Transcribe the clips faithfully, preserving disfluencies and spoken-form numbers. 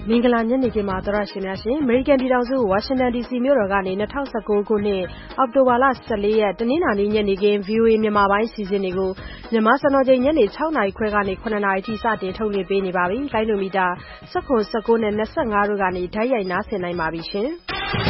မင်္ဂလာညနေခင်းပါသောရရှင်များရှင် American ပြည်ထောင်စု Washington D C မြို့တော်ကနေ၂၀၁၉ခုနှစ်အောက်တိုဘာလ၁၄ရက်တနင်္လာနေ့ညနေခင်း V O A မြန်မာပိုင်းစီစဉ်တွေကိုမြန်မာစံတော်ချိန်ညနေ၆နာရီခွဲကနေ၇နာရီထိစတင်ထုတ်လွှင့်ပေးနေပါပြီ။လိုင်းဒိုမီတာ၁၇ ၁၉နဲ့၂၅တို့ကနေဓာတ်ရိုက်နားဆင်နိုင်ပါပြီရှင်။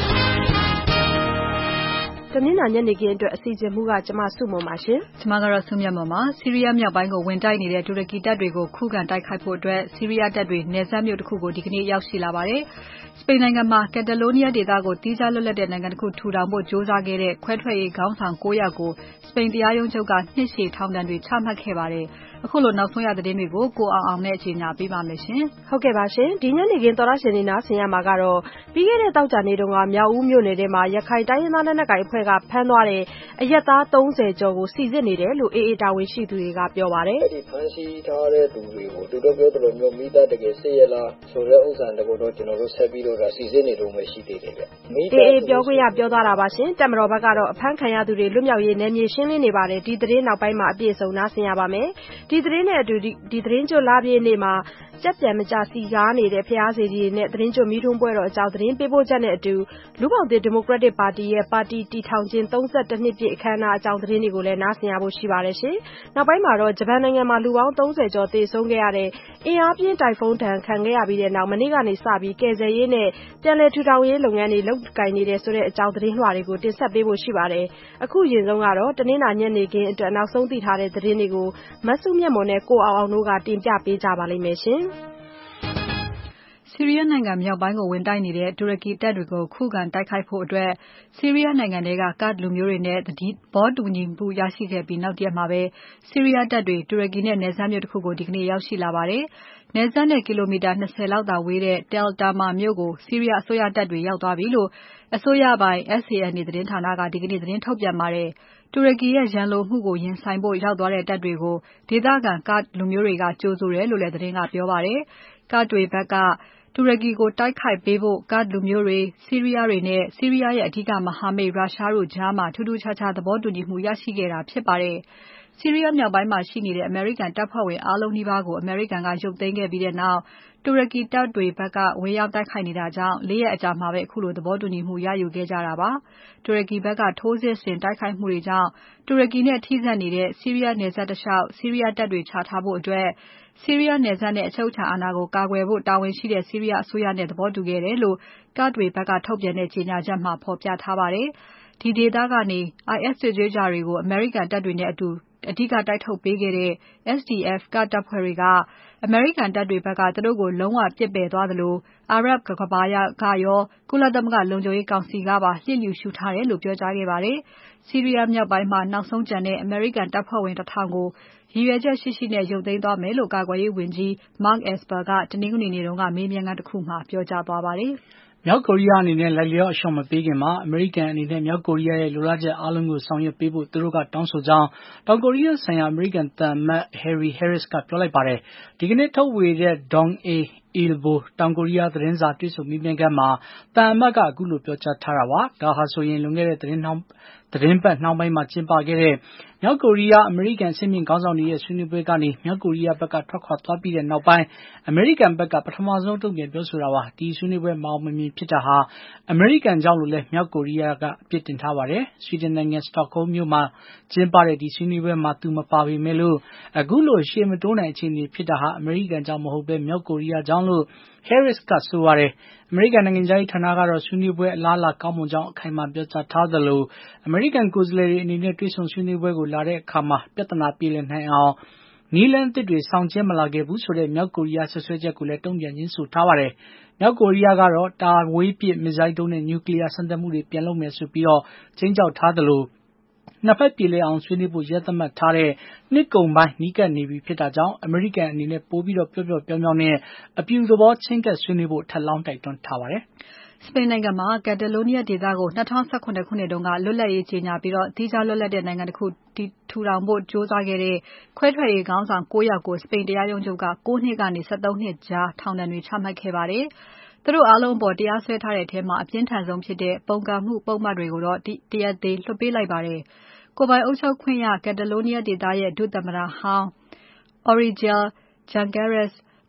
တနင်္လာညနေခင်းအတွက်အစီအစဉ်မှုကကျမစုမုံပါရှင်။ကျမကတော့ဆုမြတ်မွန်ပါ။ဆီးရီးယားမြောက်ပိုင်းကိုဝင်တိုက်နေတဲ့တူရကီတပ်တွေကိုခုခံတိုက်ခိုက်ဖို့အတွက်ဆီးရီးယားတပ်တွေနယ်စပ်မြို့တစ်ခုကိုဒီကနေ့ရောက်ရှိလာပါတယ်။စပိန်နိုင်ငံမှာကက်တလိုးနီးယားဒေသကိုတီးခြားလွတ်လပ်တဲ့နိုင်ငံတစ်ခုထူထောင်ဖို့ကြိုးစားခဲ့တဲ့ခွဲထွက်ရေးခေါင်းဆောင်၉ယောက်ကိုစပိန်တရားရုံးချုပ်ကနှစ်ရှည်ထောင်ဒဏ်တွေချမှတ်ခဲ့ပါတယ်။အခုလိုနောက်ဆုံးရသတင်းတွေကိုကိုအောင်အောင်နဲ့အချိန်ညာပေးပါမယ်ရှင်။ဟုတ်ကဲ့ပါရှင်။ဒီညနေခင်းသောရရှင်နေနားဆင်ရမှာကတော့ပြီးခဲ့တဲ့တောက်ကြနေ့တုန်းကမြောက်ဦးမြို့နယ်ထဲမှာရခိုင်တိုင်းရင်းသားလက်နက်ကိုင်အဖွဲ့ကဖမ်းသွားတဲ့အရက်သား၃၀ကျော်ကိုစီစစ်နေတယ်လို့ A A တာဝန်ရှိသူတွေကပြောပါတယ်။အဲ့ဒီဖမ်းဆီးထားတဲ့သူတွေကိုသူတို့ပြောသလိုမျိုးမိသားတကယ်စစ်ရလားဆိုတဲ့ဥစ္စာတကူတော့ကျွန်တော်တို့ဆက်ပြီးတော့စီစစ်နေလို့မရှိသေးတယ်ဗျ။ A A ပြောခွင့်ရပြောသွားတာပါရှင်။တက်မတော်ဘက်ကတော့အဖမ်းခံရသူတွေလွတ်မြောက်ရေးနယ်မြေရှင်းလင်းနေပါတယ်။ဒီသတင်းနောက်ပိုင်းမှာအပြည့်အစုံနားဆင်ရပါမယ်။ဒီသတင်းနဲ့အတူဒီသတင်းကျွတ်လာပြည့်နေ့မှာကြက်ပြန်မကြစီကားနေတဲ့ဖျားစီကြီးနဲ့သတင်းကျွတ်မီးထွန်းပွဲတော်အကြောင်းသတင်းပေးပို့ချက်နဲ့အတူလူပေါင်းသစ်ဒီမိုကရက်တစ်ပါတီရဲ့ပါတီတည်ထောင်ခြင်း၃၁နှစ်ပြည့်အခမ်းအနားအကြောင်းသတင်းတွေကိုလည်းနားဆင်ရဖို့ရှိပါတယ်ရှင်။နောက်ပိုင်းမှာတော့ဂျပန်နိုင်ငံမှာလူပေါင်း၃၀ကျော်သေဆုံးခဲ့ရတဲ့အင်အားပြင်းတိုင်ဖုန်းဒဏ်ခံခဲ့ရပြီးတဲ့နောက်မနေ့ကနေစပြီးကယ်ဆယ်ရေးနဲ့ပြန်လည်ထူထောင်ရေးလုပ်ငန်းတွေလုပ်ကိုင်နေတဲ့ဆိုတဲ့အကြောင်းသတင်းလွှာတွေကိုတင်ဆက်ပေးဖို့ရှိပါတယ်။အခုရင်ဆုံးကတော့တနင်္လာညနေခင်းအတွက်နောက်ဆုံးသိထားတဲ့သတင်းတွေကိုမဆုမြတ်မွန်နဲ့ကိုအောင်အောင်တို့ကတင်ပြပေးကြပါလိမ့်မယ်ရှင်။ဆီးရီးယားနိုင်ငံမြောက်ပိုင်းကိုဝင်တိုက်နေတဲ့တူရကီတပ်တွေကိုခုခံတိုက်ခိုက်ဖို့အတွက်ဆီးရီးယားနိုင်ငံထဲကကာ့ဒ်လူမျိုးတွေနဲ့သဘောတူညီမှုရရှိခဲ့ပြီးနောက်တရက်မှာပဲဆီးရီးယားတပ်တွေတူရကီနဲ့နယ်စပ်မြို့တစ်ခုကိုဒီကနေ့ရောက်ရှိလာပါတယ်။နယ်စပ်နဲ့ကီလိုမီတာ၂၀လောက်သာဝေးတဲ့ Tal Tamr မြို့ကိုဆီးရီးယားအစိုးရတပ်တွေရောက်သွားပြီလို့အစိုးရပိုင် S A N A သတင်းဌာနကဒီကနေ့သတင်းထုတ်ပြန်ပါတယ်။တူရကီရဲ့ရန်လိုမှုကိုရင်ဆိုင်ဖို့ရောက်သွားတဲ့တပ်တွေကိုဒေသခံကာ့ဒ်လူမျိုးတွေကကြိုဆိုတယ်လို့လည်းသတင်းကပြောပါတယ်။ကာ့ဒ်တွေဘက်ကတူရကီကိုတိုက်ခိုက်ပေးဖို့ကာ့ဒ်လူမျိုးတွေဆီးရီးယားတွေနဲ့ဆီးရီးယားရဲ့အဓိကမဟာမိတ်ရုရှားတို့ကြားမှာထူးထူးခြားခြားသဘောတူညီမှုရရှိခဲ့တာဖြစ်ပါတယ်။ဆီးရီးယားမြောက်ပိုင်းမှာရှိနေတဲ့အမေရိကန်တပ်ဖွဲ့ဝင်အားလုံးနီးပါးကိုအမေရိကန်ကရုပ်သိမ်းခဲ့ပြီးတဲ့နောက်တူရကီတပ်တွေဘက်ကဝင်ရောက်တိုက်ခိုက်နေတာကြောင့်၄ရက်အကြာမှာပဲအခုလိုသဘောတူညီမှုရယူခဲ့ကြတာပါ။တူရကီဘက်ကထိုးစစ်ဆင်တိုက်ခိုက်မှုတွေကြောင့်တူရကီနဲ့ထိစပ်နေတဲ့ဆီးရီးယားနယ်စပ်တလျှောက်ဆီးရီးယားတပ်တွေချထားဖို့အတွက်ဆီးရီးယားနယ်စပ်နဲ့အချုပ်အခြာအာဏာကိုကာကွယ်ဖို့တာဝန်ရှိတဲ့ဆီးရီးယားအစိုးရနဲ့သဘောတူခဲ့တယ်လို့ကာ့ဒ်တွေဘက်ကထုတ်ပြန်တဲ့ကြေညာချက်မှာဖော်ပြထားပါတယ်။ဒီဒေသကနေ I S စစ်သွေးကြွတွေကိုအမေရိကန်တပ်တွေနဲ့အတူအဓိကတိုက်ထုတ်ပေးခဲ့တဲ့ S D F ကာ့ဒ်တပ်ဖွဲ့တွေကအမေရိကန်တပ်တွေဘက်ကသူတို့ကိုလုံးဝပစ်ပယ်သွားသလိုအာရပ်ကမ္ဘာကရောကုလသမဂ္ဂလုံခြုံရေးကောင်စီကပါလျစ်လျူရှုထားတယ်လို့ပြောကြားခဲ့ပါတယ်။ဆီးရီးယားမြောက်ပိုင်းမှာနောက်ဆုံးကျန်တဲ့အမေရိကန်တပ်ဖွဲ့ဝင်တထောင်ကိုရည်ရွယ်ချက်ရှိရှိနဲ့ရုပ်သိမ်းသွားမယ်လို့ကာကွယ်ရေးဝန်ကြီး Mark Esper ကတနင်္ဂနွေနေ့ကမေးမြန်းခန်းတစ်ခုမှာပြောကြားသွားပါတယ်။မြောက်ကိုရီးယားအနေနဲ့လိုက်လျောအလျှော့မပေးခင်မှာအမေရိကန်အနေနဲ့မြောက်ကိုရီးယားရဲ့လိုလားချက်အားလုံးကိုဆောင်ရွက်ပေးဖို့သူတို့ကတောင်းဆိုကြောင်းတောင်ကိုရီးယားဆိုင်ရာအမေရိကန်သံအမတ် Harry Harris ကပြောလိုက်ပါတယ်။ဒီကနေ့ထုတ်ဝေတဲ့ Dong-A Ilbo တောင်ကိုရီးယားသတင်းစာတွေ့ဆုံမေးမြန်းခန်းမှာသံအမတ်ကအခုလိုပြောကြားထားတာပါ။ဒါဟာဆိုရင်လွန်ခဲ့တဲ့သတင်းနှောင်းသတင်းပတ်နှောင်းပိုင်းမှာကျင်းပခဲ့တဲ့မြောက်ကိုရီးယားအမေရိကန်အဆင့်မြင့်ခေါင်းဆောင်တွေရဲ့ဆွေးနွေးပွဲကနေမြောက်ကိုရီးယားဘက်ကထွက်ခွာသွားပြီးတဲ့နောက်ပိုင်းအမေရိကန်ဘက်ကပထမဆုံးတုံ့ပြန်ပြောဆိုတာပါ။ဒီဆွေးနွေးပွဲမအောင်မမြင်ဖြစ်တာဟာအမေရိကန်ကြောင့်လို့လည်းမြောက်ကိုရီးယားကအပြစ်တင်ထားပါတယ်။ဆွီဒင်နိုင်ငံစတော့ဟုမ်းမြို့မှာကျင်းပတဲ့ဒီဆွေးနွေးပွဲမှာသူမပါပေမဲ့လို့အခုလိုရှေ့မတိုးနိုင်အခြေအနေဖြစ်တာဟာအမေရိကန်ကြောင့်မဟုတ်ဘဲမြောက်ကိုရီးယားကြောင့်လို့ Harris ကဆိုပါတယ်။အမေရိကန်နိုင်ငံခြားရေးဌာနကတော့ဆွေးနွေးပွဲအလားအလာကောင်းမွန်ကြောင်းအခိုင်အမာပြောကြားထားသလိုအမေရိကန်ကိုယ်စားလှယ်တွေအနေနဲ့တွေ့ဆုံဆွေးနွေးပွဲကိုလာတဲ့အခါမှာပြဿနာပြေလည်နိုင်အောင်နည်းလမ်းသစ်တွေဆောင်ကျဉ်မလာခဲ့ဘူးဆိုတဲ့မြောက်ကိုရီးယားဆွဆွဲချက်ကိုလည်းတုံ့ပြန်ခြင်းဆိုထားပါတယ်။မြောက်ကိုရီးယားကတော့တာဝေးပစ်မစ်ဇိုင်းဒုံးနဲ့နျူကလ িয়ার စမ်းသပ်မှုတွေပြန်လုပ်မယ်ဆိုပြီးတော့ချိန်ကြောက်ထားသလိုနှစ်ဖက်ပြေလည်အောင်ဆွေးနွေးဖို့ရက်သတ်မှတ်ထားတဲ့နှစ်ကုန်ပိုင်းနီးကပ်နေပြီဖြစ်တာကြောင့်အမေရိကန်အနေနဲ့ပိုပြီးတော့ပျော့ပျော့ပြောင်းပြောင်းနဲ့အပြူသဘောချင်းကပ်ဆွေးနွေးဖို့ထပ်လောင်းတိုက်တွန်းထားပါတယ်။စပိန်နိုင်ငံမှာကက်တလိုးနီးယားဒေသကို၂၀၁၇ခုနှစ်တုန်းကလွတ်လပ်ရေးကြေညာပြီးတော့သီးခြားလွတ်လပ်တဲ့နိုင်ငံတစ်ခုထူထောင်ဖို့ကြိုးစားခဲ့တဲ့ခွဲထွက်ရေးခေါင်းဆောင်၉ယောက်ကိုစပိန်တရားရုံးချုပ်က၉နှစ်ကနေ၁၃နှစ်ကြားထောင်ဒဏ်တွေချမှတ်ခဲ့ပါတယ်။သူတို့အားလုံးအပေါ်တရားစွဲထားတဲ့အထဲမှာအပြင်းထန်ဆုံးဖြစ်တဲ့ပုန်ကန်မှုပုဒ်မတွေကိုတော့တရားသေလွှတ်ပေးလိုက်ပါတယ်။ကိုယ်ပိုင်အုပ်ချုပ်ခွင့်ရကက်တလိုးနီးယားဒေသရဲ့ဒုသမ္မတဟောင်း Oriol Junqueras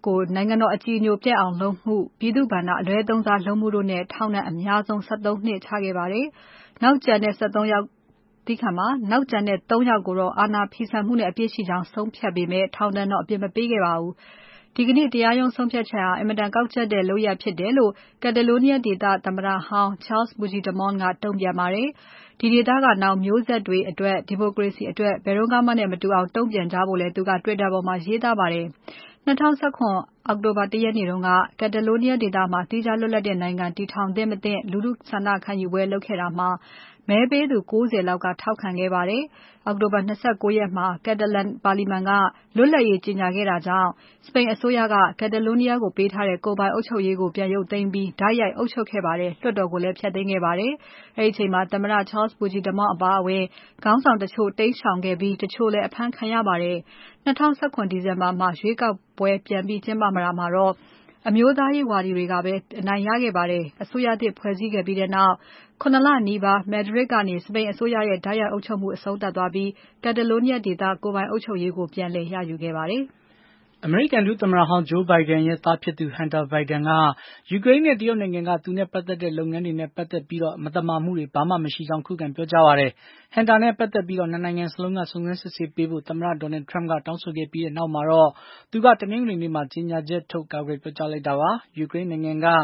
ကိုနိုင်ငံတော်အကြည်ညိုပျက်အောင်လုပ်မှု၊ပြည်သူ့ဘဏ္ဍာအလွဲသုံးစားလုပ်မှုတို့နဲ့ထောင်ဒဏ်အများဆုံး ၁၃ နှစ်ချခဲ့ပါတယ်။နောက်ကျန်တဲ့ ၁၃ ယောက်သီးခံမှာနောက်ကျန်တဲ့ ၃ ယောက်ကိုတော့အာဏာဖီဆန်မှုနဲ့အပြစ်ရှိကြောင်းဆုံးဖြတ်ပေမဲ့ထောင်ဒဏ်တော့အပြစ်မပေးခဲ့ပါဘူး။ဒီကနေ့တရားရုံးဆုံးဖြတ်ချက်ဟာအင်မတန်ကောက်ချက်တဲ့လုပ်ရပ်ဖြစ်တယ်လို့ Catalonia ဒေသသမ္မတဟောင်း Charles Puigdemont ကတုံ့ပြန်ပါတယ်။ဒီဒေသကနောင်မျိုးဆက်တွေအတွက်ဒီမိုကရေစီအတွက်ဘယ်တော့မှနဲ့မတူအောင်တုံ့ပြန်ကြဖို့လည်းသူက Twitter ပေါ်မှာရေးသားပါတယ်။၂၀၁၇အောက်တိုဘာလ ၁ ရက်နေ့တုန်းက Catalonia ဒေသမှာသီးခြားလွတ်လပ်တဲ့နိုင်ငံတည်ထောင်သင့်မသင့်လူထုဆန္ဒခံယူပွဲလုပ်ခဲ့တာမှာမဲပေးသူ ၉၀ လောက်ကထောက်ခံခဲ့ပါတယ်။အောက်တိုဘာလ ၂၉ ရက်မှာ Catalan ပါလီမန်ကလွတ်လပ်ရေးကြေညာခဲ့တာကြောင့်စပိန်အစိုးရက Catalonia ကိုပေးထားတဲ့ကိုယ်ပိုင်အုပ်ချုပ်ရေးကိုပြန်ရုပ်သိမ်းပြီးတိုက်ရိုက်အုပ်ချုပ်ခဲ့ပါတယ်။လွှတ်တော်ကိုလည်းဖျက်သိမ်းခဲ့ပါတယ်။အဲဒီအချိန်မှာသမ္မတ Charles Puigdemont အပါအဝင်ခေါင်းဆောင်တချို့တိမ်းရှောင်ခဲ့ပြီးတချို့လည်းအဖမ်းခံရပါတယ်။၂၀၁၇ဒီဇင်ဘာမှာရွေးကောက်ပွဲပြန်ပြီးကျင်းပမှာမှာတော့အမျိုးသားရေးဝါဒီတွေကပဲအနိုင်ရခဲ့ပါတယ်။အစိုးရသစ်ဖွဲ့စည်းခဲ့ပြီးနောက် ၇ လနီးပါး Madrid ကနေစပိန်အစိုးရရဲ့တိုက်ရိုက်အုပ်ချုပ်မှုအဆုံးသတ်သွားပြီး Catalonia ဒေသကိုယ်ပိုင်အုပ်ချုပ်ရေးကိုပြန်လည်ရယူခဲ့ပါတယ်။အမေရိကန်ဒုသမ္မတဟောင်း Joe Biden ရဲ့သားဖြစ်သူ Hunter Biden ကယူကရိန်းနဲ့တရုတ်နိုင်ငံကသူနဲ့ပတ်သက်တဲ့လုပ်ငန်းတွေနဲ့ပတ်သက်ပြီးမသမာမှုတွေဘာမှမရှိကြောင်းခုခံပြောကြားပါတယ်။ Hunter နဲ့ပတ်သက်ပြီးနှစ်နိုင်ငံစလုံးကစုံစမ်းစစ်ဆေးပေးဖို့သမ္မတ Donald Trump ကတောင်းဆိုခဲ့ပြီးနောက်မှာတော့သူကတနင်္ဂနွေနေ့မှာကြေညာချက်ထုတ်ကာကွယ်ပြောကြားလိုက်တာပါ။ ယူကရိန်းနိုင်ငံက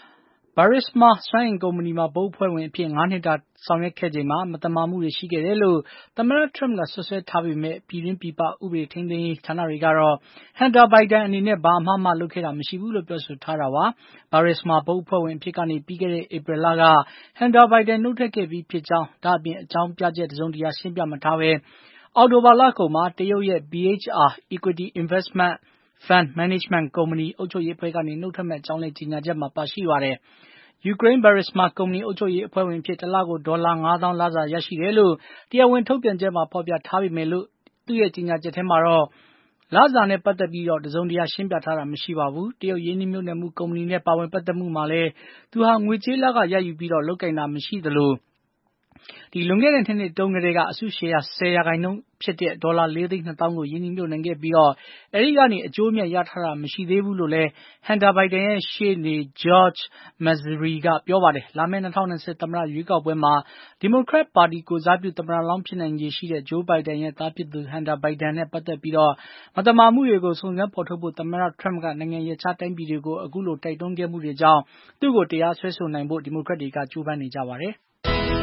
Burisma စွမ်းအင်ကုမ္ပဏီမှာဘုတ်အဖွဲ့ဝင်အဖြစ်ငါးနှစ်တာဆောင်ရွက်ခဲ့ချိန်မှာမသမာမှုတွေရှိခဲ့တယ်လို့သမ္မတ Trump ကစွပ်စွဲထားပေမဲ့ပြည်တွင်းပြည်ပဥပဒေထိန်းသိမ်းရေးဌာနတွေကတော့ Hunter Biden အနေနဲ့ဘာအမှားမှလုပ်ခဲ့တာမရှိဘူးလို့ပြောဆိုထားတာပါ။ Burisma ဘုတ်အဖွဲ့ဝင်အဖြစ်ကနေပြီးခဲ့တဲ့ဧပြီလက Hunter Biden နုတ်ထွက်ခဲ့ပြီးဖြစ်ကြောင်းဒါ့အပြင်အကြောင်းပြချက်တစုံတရာရှင်းပြမထားဘဲအောက်တိုဘာလကုန်မှာတရုတ်ရဲ့ B H R Equity Investment Fund Management ကုမ္ပဏီအုပ်ချုပ်ရေးအဖွဲ့ကနေနုတ်ထွက်မယ့်အကြောင်းလည်းကြေညာချက်မှာပါရှိပါတယ်။ ယူကရိန်း Burisma ကုမ္ပဏီအုပ်ချုပ်ရေးအဖွဲ့ဝင်အဖြစ်တလကိုဒေါ်လာ ငါးသောင်းလစာရရှိတယ်လို့တရားဝင်ထုတ်ပြန်ချက်မှာဖော်ပြထားပေမဲ့သူ့ရဲ့ကြေညာချက်ထဲမှာတော့လစာနဲ့ပတ်သက်ပြီးတစုံတရာရှင်းပြထားတာမရှိပါဘူး။ တရုတ်ရင်းနှီးမြှုပ်နှံမှုကုမ္ပဏီနဲ့ပါဝင်ပတ်သက်မှုမှာလည်းသူဟာငွေကြေးလခရယူပြီးလုပ်ကိုင်တာမရှိသလိုလွန်ခဲ့တဲ့နှစ်နှစ်တုန်းကတည်းကအစုရှယ်ယာ ဆယ်ရာခိုင်နှုန်းဖြစ်တဲ့ဒေါ်လာ လေးသိန်းနှစ်သောင်းကိုရင်းနှီးမြှုပ်နှံခဲ့ပြီးအဲဒီကနေအကျိုးအမြတ်ရထားတာမရှိသေးဘူးလို့လည်း Hunter Biden ရဲ့ရှေ့နေ George Masry ကပြောပါတယ်။ လာမယ့်၂၀၂၀သမ္မတရွေးကောက်ပွဲမှာဒီမိုကရက်ပါတီကိုယ်စားပြုသမ္မတလောင်းဖြစ်နိုင်ခြေရှိတဲ့ Joe Biden ရဲ့သားဖြစ်သူ Hunter Biden နဲ့ပတ်သက်ပြီးမသမာမှုတွေကိုစုံစမ်းဖော်ထုတ်ဖို့သမ္မတ Trump ကနိုင်ငံရပ်ခြားတိုင်းပြည်တွေကိုအခုလိုတိုက်တွန်းခဲ့မှုတွေကြောင့်သူ့ကိုတရားစွဲဆိုနိုင်ဖို့ဒီမိုကရက်တွေကကြိုးပမ်းနေကြပါတယ်။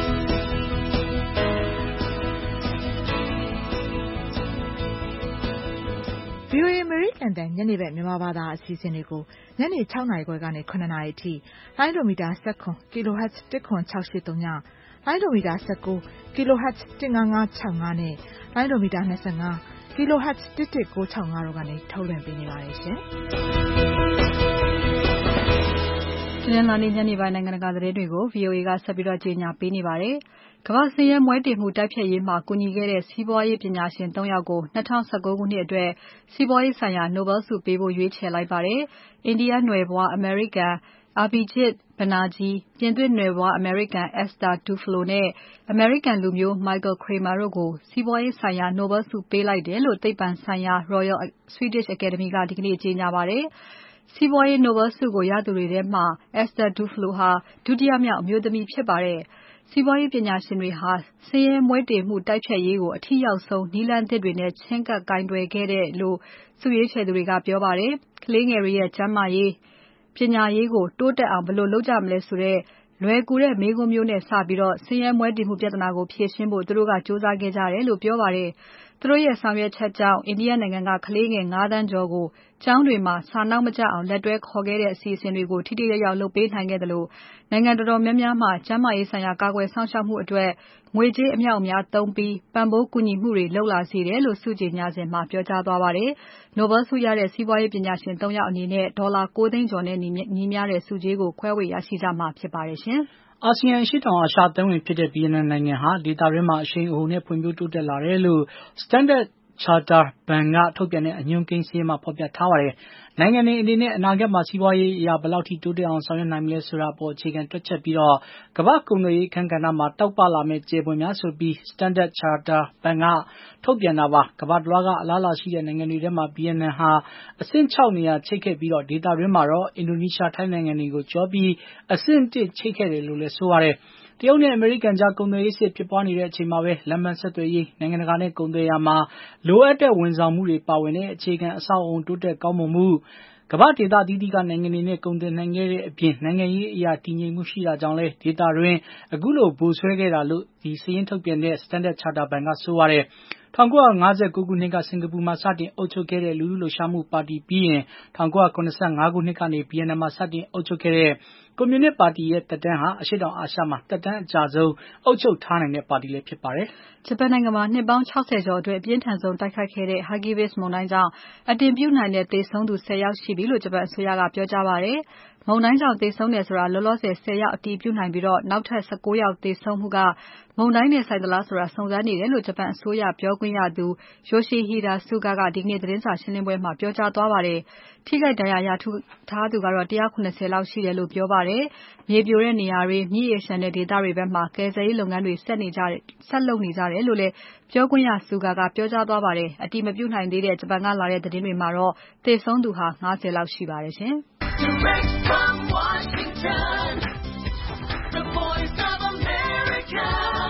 VOA အမေရိကန်တန်ညနေဘက်မြန်မာဘာသာအစီအစဉ်တွေကိုညနေ၆နာရီခွဲကနေ၇နာရီအထိလိုင်းဒိုမီတာ၁၇ kHz ၁၇၆၈၃ညလိုင်းဒိုမီတာ၁၉ kHz ၁၅၅၆၅နဲ့လိုင်းဒိုမီတာ၂၅ kHz ၁၁၉၆၅တို့ကနေထုတ်လွှင့်ပေးနေပါတယ်ရှင်။တနင်္လာနေ့ညနေပိုင်းနိုင်ငံတကာသတင်းတွေကို VOA ကဆက်ပြီးကြေညာပေးနေပါတယ်။ကမ္ဘာ့ဆင်းရဲမွဲတေမှုတိုက်ဖျက်ရေးမှာကူညီခဲ့တဲ့စီးပွားရေးပညာရှင်သုံးယောက်ကို၂၀၁၉ခုနှစ်အတွက်စီးပွားရေးဆိုင်ရာ Nobel ဆုပေးဖို့ရွေးချယ်လိုက်ပါတယ်။ အိန္ဒိယနွယ်ဖွားအမေရိကန် Abhijit Banerjee ၊ပြင်သစ်နွယ်ဖွားအမေရိကန် Esther Duflo နဲ့အမေရိကန်လူမျိုး Michael Kremer တို့ကိုစီးပွားရေးဆိုင်ရာ Nobel ဆုပေးလိုက်တယ်လို့သိပ္ပံဆိုင်ရာ Royal Swedish Academy ကဒီကနေ့ကြေညာပါတယ်။စီးပွားရေး Nobel ဆုကိုရသူတွေထဲမှာ Esther Duflo ဟာဒုတိယမြောက်အမျိုးသမီးဖြစ်ပါတယ်။စီးပွားရေးပညာရှင်တွေဟာဆင်းရဲမွဲတေမှုတိုက်ဖျက်ရေးကိုအထိရောက်ဆုံးနည်းလမ်းသစ်တွေနဲ့ချဉ်းကပ်ကိုင်တွယ်ခဲ့တယ်လို့ဆုရွေးချယ်သူတွေကပြောပါတယ်။ကလေးငယ်တွေရဲ့ကျန်းမာရေးပညာရေးကိုတိုးတက်အောင်ဘယ်လိုလုပ်ကြမလဲဆိုတဲ့လွယ်ကူတဲ့မေးခွန်းမျိုးနဲ့စပြီးဆင်းရဲမွဲတေမှုပြဿနာကိုဖြေရှင်းဖို့သူတို့ကကြိုးစားခဲ့ကြတယ်လို့ပြောပါတယ်။သူတို့ရဲ့ဆောင်ရွက်ချက်ကြောင့်အိန္ဒိယနိုင်ငံကကလေးငယ်ငါးသန်းကျော်ကိုကျောင်းတွေမှာစာနောက်မကျအောင်လက်တွဲခေါ်ခဲ့တဲ့အစီအစဉ်တွေကိုထိထိရောက်ရောက်လုပ်ပေးနိုင်ခဲ့သလိုနိုင်ငံတော်တော်များများမှာကျန်းမာရေးဆိုင်ရာကာကွယ်စောင့်ရှောက်မှုအတွက်ငွေကြေးအမြောက်အများသုံးပြီးပံ့ပိုးကူညီမှုတွေလုပ်လာစေတယ်လို့ဆုကြေညာစဉ်မှာပြောကြားသွားပါတယ်။ Nobel ဆုရတဲ့စီးပွားရေးပညာရှင်သုံးယောက်အနေနဲ့ဒေါ်လာကိုးသိန်းကျော်နဲ့ညီမျှတဲ့ဆုကြေးကိုခွဲဝေရရှိကြမှာဖြစ်ပါတယ်ရှင်။အာဆီယံအရှေ့တောင်အာရှအသင်းဝင်ဖြစ်တဲ့ဗီယက်နမ်နိုင်ငံဟာဒေသတွင်းမှာအရှိန်အဟုန်နဲ့ဖွံ့ဖြိုးတိုးတက်လာတယ်လို့ Standard Charter ဘဏ်ကထုတ်ပြန်တဲ့အညွှန်းကိန်းစာရင်းမှာဖော်ပြထားပါတယ်။နိုင်ငံတွေအနေနဲ့အနာဂတ်မှာစီးပွားရေးအရာဘယ်လောက်ထိတိုးတက်အောင်ဆောင်ရွက်နိုင်မလဲဆိုတာအပေါ်အခြေခံတွက်ချက်ပြီးတော့ကမ္ဘာ့ကုန်သွယ်ရေးအခန်းကဏ္ဍမှာတောက်ပလာမယ့်ကျေပွင့်များဆိုပြီး Standard Charter ဘဏ်ကထုတ်ပြန်တာပါ။ကမ္ဘာတလွှားကအလားအလာရှိတဲ့နိုင်ငံတွေထဲမှာဗီယက်နမ်ဟာအဆင့်ခြောက်နေရာချိတ်ခဲ့ပြီးတော့ဒေသတွင်းမှာတော့အင်ဒိုနီးရှားထိုင်းနိုင်ငံတွေကိုကျော်ပြီးအဆင့်တစ်ချိတ်ခဲ့တယ်လို့လည်းဆိုပါတယ်။တရုတ်နဲ့အမေရိကန်ကြားကုန်သွယ်ရေးစစ်ဖြစ်ပွားနေတဲ့အချိန်မှာပဲလမ်းပန်းဆက်သွယ်ရေးနိုင်ငံတကာနဲ့ကုန်သွယ်ရာမှာလိုအပ်တဲ့ဝန်ဆောင်မှုတွေပါဝင်တဲ့အခြေခံအဆောက်အအုံတိုးတက်ကောင်းမွန်မှုကမ္ဘာဒေသအသီးသီးကနိုင်ငံတွေနဲ့ကုန်သွယ်နိုင်ခဲ့တဲ့အပြင်နိုင်ငံရေးအရာတည်ငြိမ်မှုရှိတာကြောင့်လဲဒေသတွင်းအခုလိုဗိုလ်ဆွဲခဲ့တာလို့ဒီစည်ရင်းထုတ်ပြန်တဲ့ Standard Charter ဘဏ်ကဆိုပါတယ်။၁၉၅၉ခုနှစ်ကစင်ကာပူမှာစတင်အုပ်ချုပ်ခဲ့တဲ့လူထုလှုပ်ရှားမှုပါတီပြီးရင်၁၉၇၅ခုနှစ်ကနေဗီယက်နမ်မှာစတင်အုပ်ချုပ်ခဲ့တဲ့ကွန်မြူနစ်ပါတီရဲ့သက်တမ်းဟာအရှေ့တောင်အာရှမှာသက်တမ်းအကြာဆုံးအုပ်ချုပ်ထားနိုင်တဲ့ပါတီလည်းဖြစ်ပါတယ်။ဂျပန်နိုင်ငံမှာနှစ်ပေါင်း၆၀ကျော်အတွင်းအပြင်းထန်ဆုံးတိုက်ခိုက်ခဲ့တဲ့ Hagibis မုန်တိုင်းကြောင့်အတည်ပြုနိုင်တဲ့သေဆုံးသူဆယ်ယောက်ရှိပြီလို့ဂျပန်အစိုးရကပြောကြားပါတယ်။မုန်တိုင်းကြောင့်သေဆုံးတယ်ဆိုတာလောလောဆယ်ဆယ်ယောက်အတည်ပြုနိုင်ပြီးတော့နောက်ထပ်၁၉ယောက်သေဆုံးမှုကမုန်တိုင်းနဲ့ဆိုင်သလားဆိုတာစုံစမ်းနေတယ်လို့ဂျပန်အစိုးရပြောခွင့်ရသူ Yoshihide Suga ကဒီကနေ့သတင်းစာရှင်းပွဲမှာပြောကြားသွားပါတယ်။ထိခိုက်ဒဏ်ရာရထားသူကတော့၁၇၀လောက်ရှိတယ်လို့ပြောပါတယ်။မြေပြိုတဲ့နေရာတွေမြစ်ရေလျှံတဲ့ဒေသတွေဘက်မှာကယ်ဆယ်ရေးလုပ်ငန်းတွေဆက်နေကြတယ်ဆက်လုပ်နေကြတယ်လို့လည်းပြောခွင့်ရ Suga ကပြောကြားသွားပါတယ်။အတည်မပြုနိုင်သေးတဲ့ဂျပန်ကလာတဲ့သတင်းတွေမှာတော့သေဆုံးသူဟာ၅၀လောက်ရှိပါတယ်ရှင်။ The Voice of America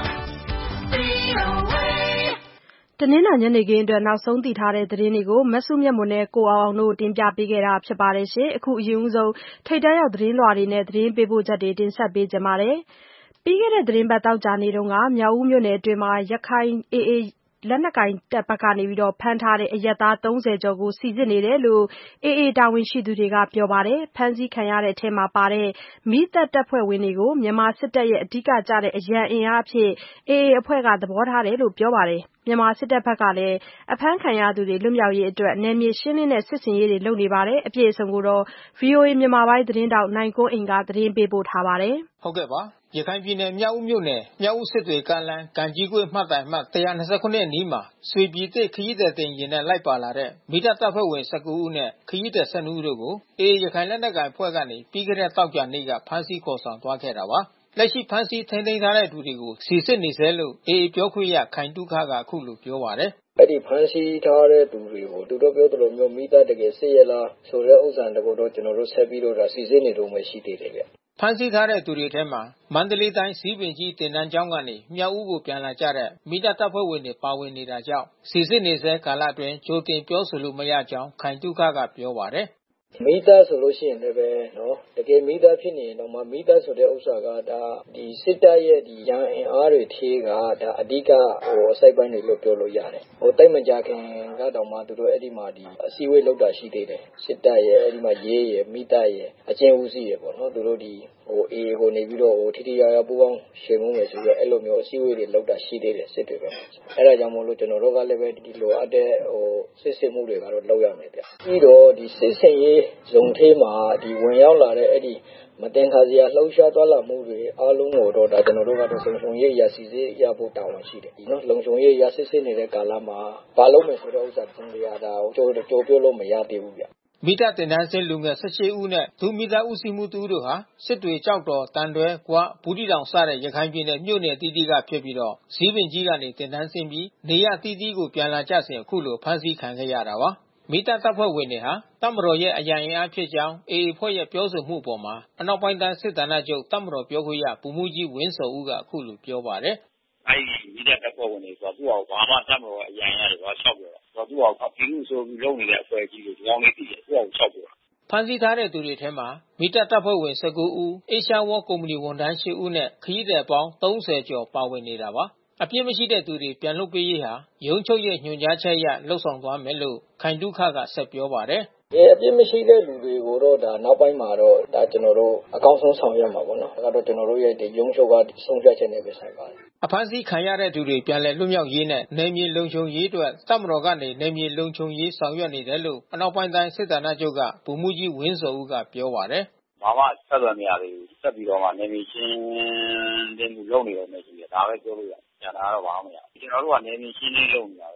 တနင်္လာညနေခင်းအတွက်နောက်ဆုံးသိထားတဲ့သတင်းတွေကိုမစုမြတ်မွန်နဲ့ကိုအောင်အောင်တို့တင်ပြပေးခဲ့တာဖြစ်ပါတယ်ရှင်။အခုအရင်ဆုံးထိတ်တန့်ရောက်သတင်းလွှာတွေနဲ့သတင်းပေးပို့ချက်တွေတင်ဆက်ပေးကြပါမယ်။ပြီးခဲ့တဲ့သတင်းပတ်တောက်ကြနေတုန်းကမြောက်ဦးမြို့နယ်အတွင်းမှာရခိုင် အေအေ လက်နက်ကိုင်တပ်ဘက်ကနေပြီးတော့ဖမ်းထားတဲ့အရက်သားသုံးဆယ်ကျော်ကိုစီစစ်နေတယ်လို့အေအေတာဝန်ရှိသူတွေကပြောပါတယ်။ဖမ်းဆီးခံရတဲ့အထဲမှာပါတဲ့မီးတပ်တပ်ဖွဲ့ဝင်တွေကိုမြန်မာစစ်တပ်ရဲ့အဓိကကျတဲ့အရန်အင်အားအဖြစ်အေအေအဖွဲ့ကသဘောထားတယ်လို့ပြောပါတယ်။မြန်မာစစ်တပ်ဘက်ကလည်းအဖမ်းခံရသူတွေလွတ်မြောက်ရေးအတွက်နယ်မြေရှင်းလင်းတဲ့စစ်ဆင်ရေးတွေလုပ်နေပါတယ်။အပြည့်အစုံကိုတော့ ဗွီအိုအေမြန်မာပိုင်းသတင်းတောက်နိုင်ကွန်းအိန်ကသတင်းပေးပို့ထားပါတယ်။ဟုတ်ကဲ့ပါရခိုင်ပြည်နယ်မြောက်ဦးမြို့နယ်မြောက်ဦးစစ်တွေကားလမ်းကံကြီးကွေ့မှတ်တိုင်မှတ်၁၂၇အနီးမှာဆွေပြည်သစ်ခရီးသည်တင်ယာဉ်နဲ့လိုက်ပါလာတဲ့မိတပ်တပ်ဖွဲ့ဝင်၁၉ဦးနဲ့ခရီးသည်၁၂ဦးတို့ကိုအေအေရခိုင်လက်နက်ကိုင်အဖွဲ့ကနေပြီးခဲ့တဲ့တောက်ကြနေ့ကဖမ်းဆီးခေါ်ဆောင်သွားခဲ့တာပါ။လက်ရှိဖမ်းဆီးထိန်းသိမ်းထားတဲ့သူတွေကိုစီစစ်နေဆဲလို့အေအေပြောခွင့်ရခိုင်တုခကအခုလိုပြောပါတယ်။အဲ့ဒီဖမ်းဆီးထားတဲ့သူတွေကိုသူတို့ပြောသလိုမျိုးမိသားတကယ်စစ်ရလားဆိုတဲ့ဥစ္စာတကူတော့ကျွန်တော်တို့ဆက်ပြီးတော့ဒါစီစစ်နေတော့မှရှိသေးတယ်ဗျ။ဖမ်းဆီးထားတဲ့သူတွေထဲမှာမန္တလေးတိုင်းစည်းပင်ကြီးတင်တန်းကျောင်းကနေမြောက်ဦးကိုပြန်လာကြတဲ့မိသားတပ်ဖွဲ့ဝင်တွေပါဝင်နေတာကြောင့်စီစစ်နေဆဲကာလအတွင်းကြိုတင်ပြောဆိုလို့မရကြောင်းခိုင်တုခကပြောပါတယ်။မိသားဆိုလို့ရှိရင်လည်းပဲနော်တကယ်မိသားဖြစ်နေရင်တော့မိသားဆိုတဲ့ဥစ္စာကဒါဒီစစ်တပ်ရဲ့ဒီရန်အင်အားတွေထေးကဒါအဓိကဟိုအစိုက်ပိုင်းတွေလို့ပြောလို့ရတယ်ဟိုတိုက်မကြခင်ကတော့မှသူတို့အဲ့ဒီမှာဒီအစည်းအဝေးလုပ်တာရှိသေးတယ်စစ်တပ်ရဲ့အဲ့ဒီမှာရေးရဲ့မိသားရဲ့အကျဉ်းဦးစီးရဲ့ပေါ့နော်သူတို့ဒီဟိုအေကိုနေပြီးတော့ဟိုထိထိရရပူပေါင်းရှင်းမှုမယ်ဆိုပြီးအဲ့လိုမျိုးအစည်းအဝေးတွေလုပ်တာရှိသေးတယ်စစ်တွေပဲအဲ့ဒါကြောင့်မို့လို့ကျွန်တော်တို့ကလည်းပဲဒီလိုအပ်တဲ့ဟိုစစ်စစ်မှုတွေကတော့လုပ်ရမယ်ဗျပြီးတော့ဒီစစ်စင်ရေးဇုံထဲမှာဒီဝင်ရောက်လာတဲ့အဲ့ဒီမတင်ခါစရာလှုပ်ရှားသွားလာမှုတွေအားလုံးကိုတော့ဒါကျွန်တော်တို့ကတော့လုံခြုံရေးရစီစစ်ရဖို့တာဝန်ရှိတယ်ဒီနော်လုံခြုံရေးရစစ်စစ်နေတဲ့ကာလမှာဘာလို့မယ်ဆိုတော့ဥစ္စာသင်ရတာကိုကြိုးကြိုးပြောလို့မရသေးဘူးဗျမိသားတင်တန်းစင်းလူငယ်၁၈ဦးနဲ့ဒုမိသားဦးစီးမှုတူတို့ဟာစစ်တွေကြောက်တော်တန်တွဲကွာဘူးတီတောင်စတဲ့ရခိုင်ပြည်နယ်မြို့နယ်အသီးသီးကဖြစ်ပြီးတော့စည်းပင်ကြီးကနေတင်တန်းစင်းပြီးနေရအသီးသီးကိုပြန်လာကြစဉ်အခုလိုဖမ်းဆီးခံခဲ့ရတာပါမိသားတပ်ဖွဲ့ဝင်တွေဟာတပ်မတော်ရဲ့အရန်အင်အားဖြစ်ကြောင်းအေအေဖွဲ့ရဲ့ပြောဆိုမှုပေါ်မှာအနောက်ပိုင်းတိုင်းစစ်ဌာနချုပ်တပ်မတော်ပြောခွင့်ရဗိုလ်မှူးကြီးဝင်းစောဦးကအခုလိုပြောပါတယ်အဲ့ဒီမိသားတပ်ဖွဲ့ဝင်တွေဆိုတော့သူ့အောင်ဘာမှတပ်မတော်အရန်အင်အားတွေဘာလျှောက်ပြောတော့သူ့အောင်အပြင်းဆိုပြီးလုပ်နေတဲ့အဖွဲ့အစည်းတွေဒီကောင်းလေးတည်တယ်သူ့အောင်လျှောက်ပြောဖမ်းဆီးထားတဲ့သူတွေထဲမှာမိတပ်တပ်ဖွဲ့ဝင်၁၉ဦးအေရှားဝေါ်ကုမ္ပဏီဝန်ထမ်း၈ဦးနဲ့ခရီးသည်ပေါင်း၃၀ကျော်ပါဝင်နေတာပါအပြစ်မရှိတဲ့သူတွေပြန်လွှတ်ပေးရေးဟာရုံးချုပ်ရဲ့ညွှန်ကြားချက်အရလှုပ်ဆောင်သွားမယ်လို့ခိုင်တုခကဆက်ပြောပါတယ်အဲအပြစ်မရှိတဲ့လူတွေကိုတော့ဒါနောက်ပိုင်းမှာတော့ဒါကျွန်တော်တို့အကောင်းဆုံးဆောင်ရွက်မှာပေါ့နော်ဒါကတော့ကျွန်တော်တို့ရဲ့ဒီရုံးချုပ်ကဆုံးဖြတ်ချက်နဲ့ပဲဆိုင်ပါတယ်အဖမ်းဆီးခံရတဲ့သူတွေပြန်လည်လွတ်မြောက်ရေးနဲ့နယ်မြေလုံခြုံရေးအတွက်တပ်မတော်ကနေနယ်မြေလုံခြုံရေးဆောင်ရွက်နေတယ်လို့အနောက်ပိုင်းတိုင်းစစ်ဌာနချုပ်ကဗိုလ်မှူးကြီးဝင်းစောဦးကပြောပါတယ်ဘာမှဆက်သွယ်နေရတယ်ဆက်ပြီးတော့မှနယ်မြေရှင်းလင်းမှုလုပ်နေတော့မယ်ရှိတယ်ဒါပဲပြောလို့ရတယ်ကျန်တာတော့ဘာမှမရကျွန်တော်တို့ကနယ်မြေရှင်းလင်းလုပ်နေတာပဲ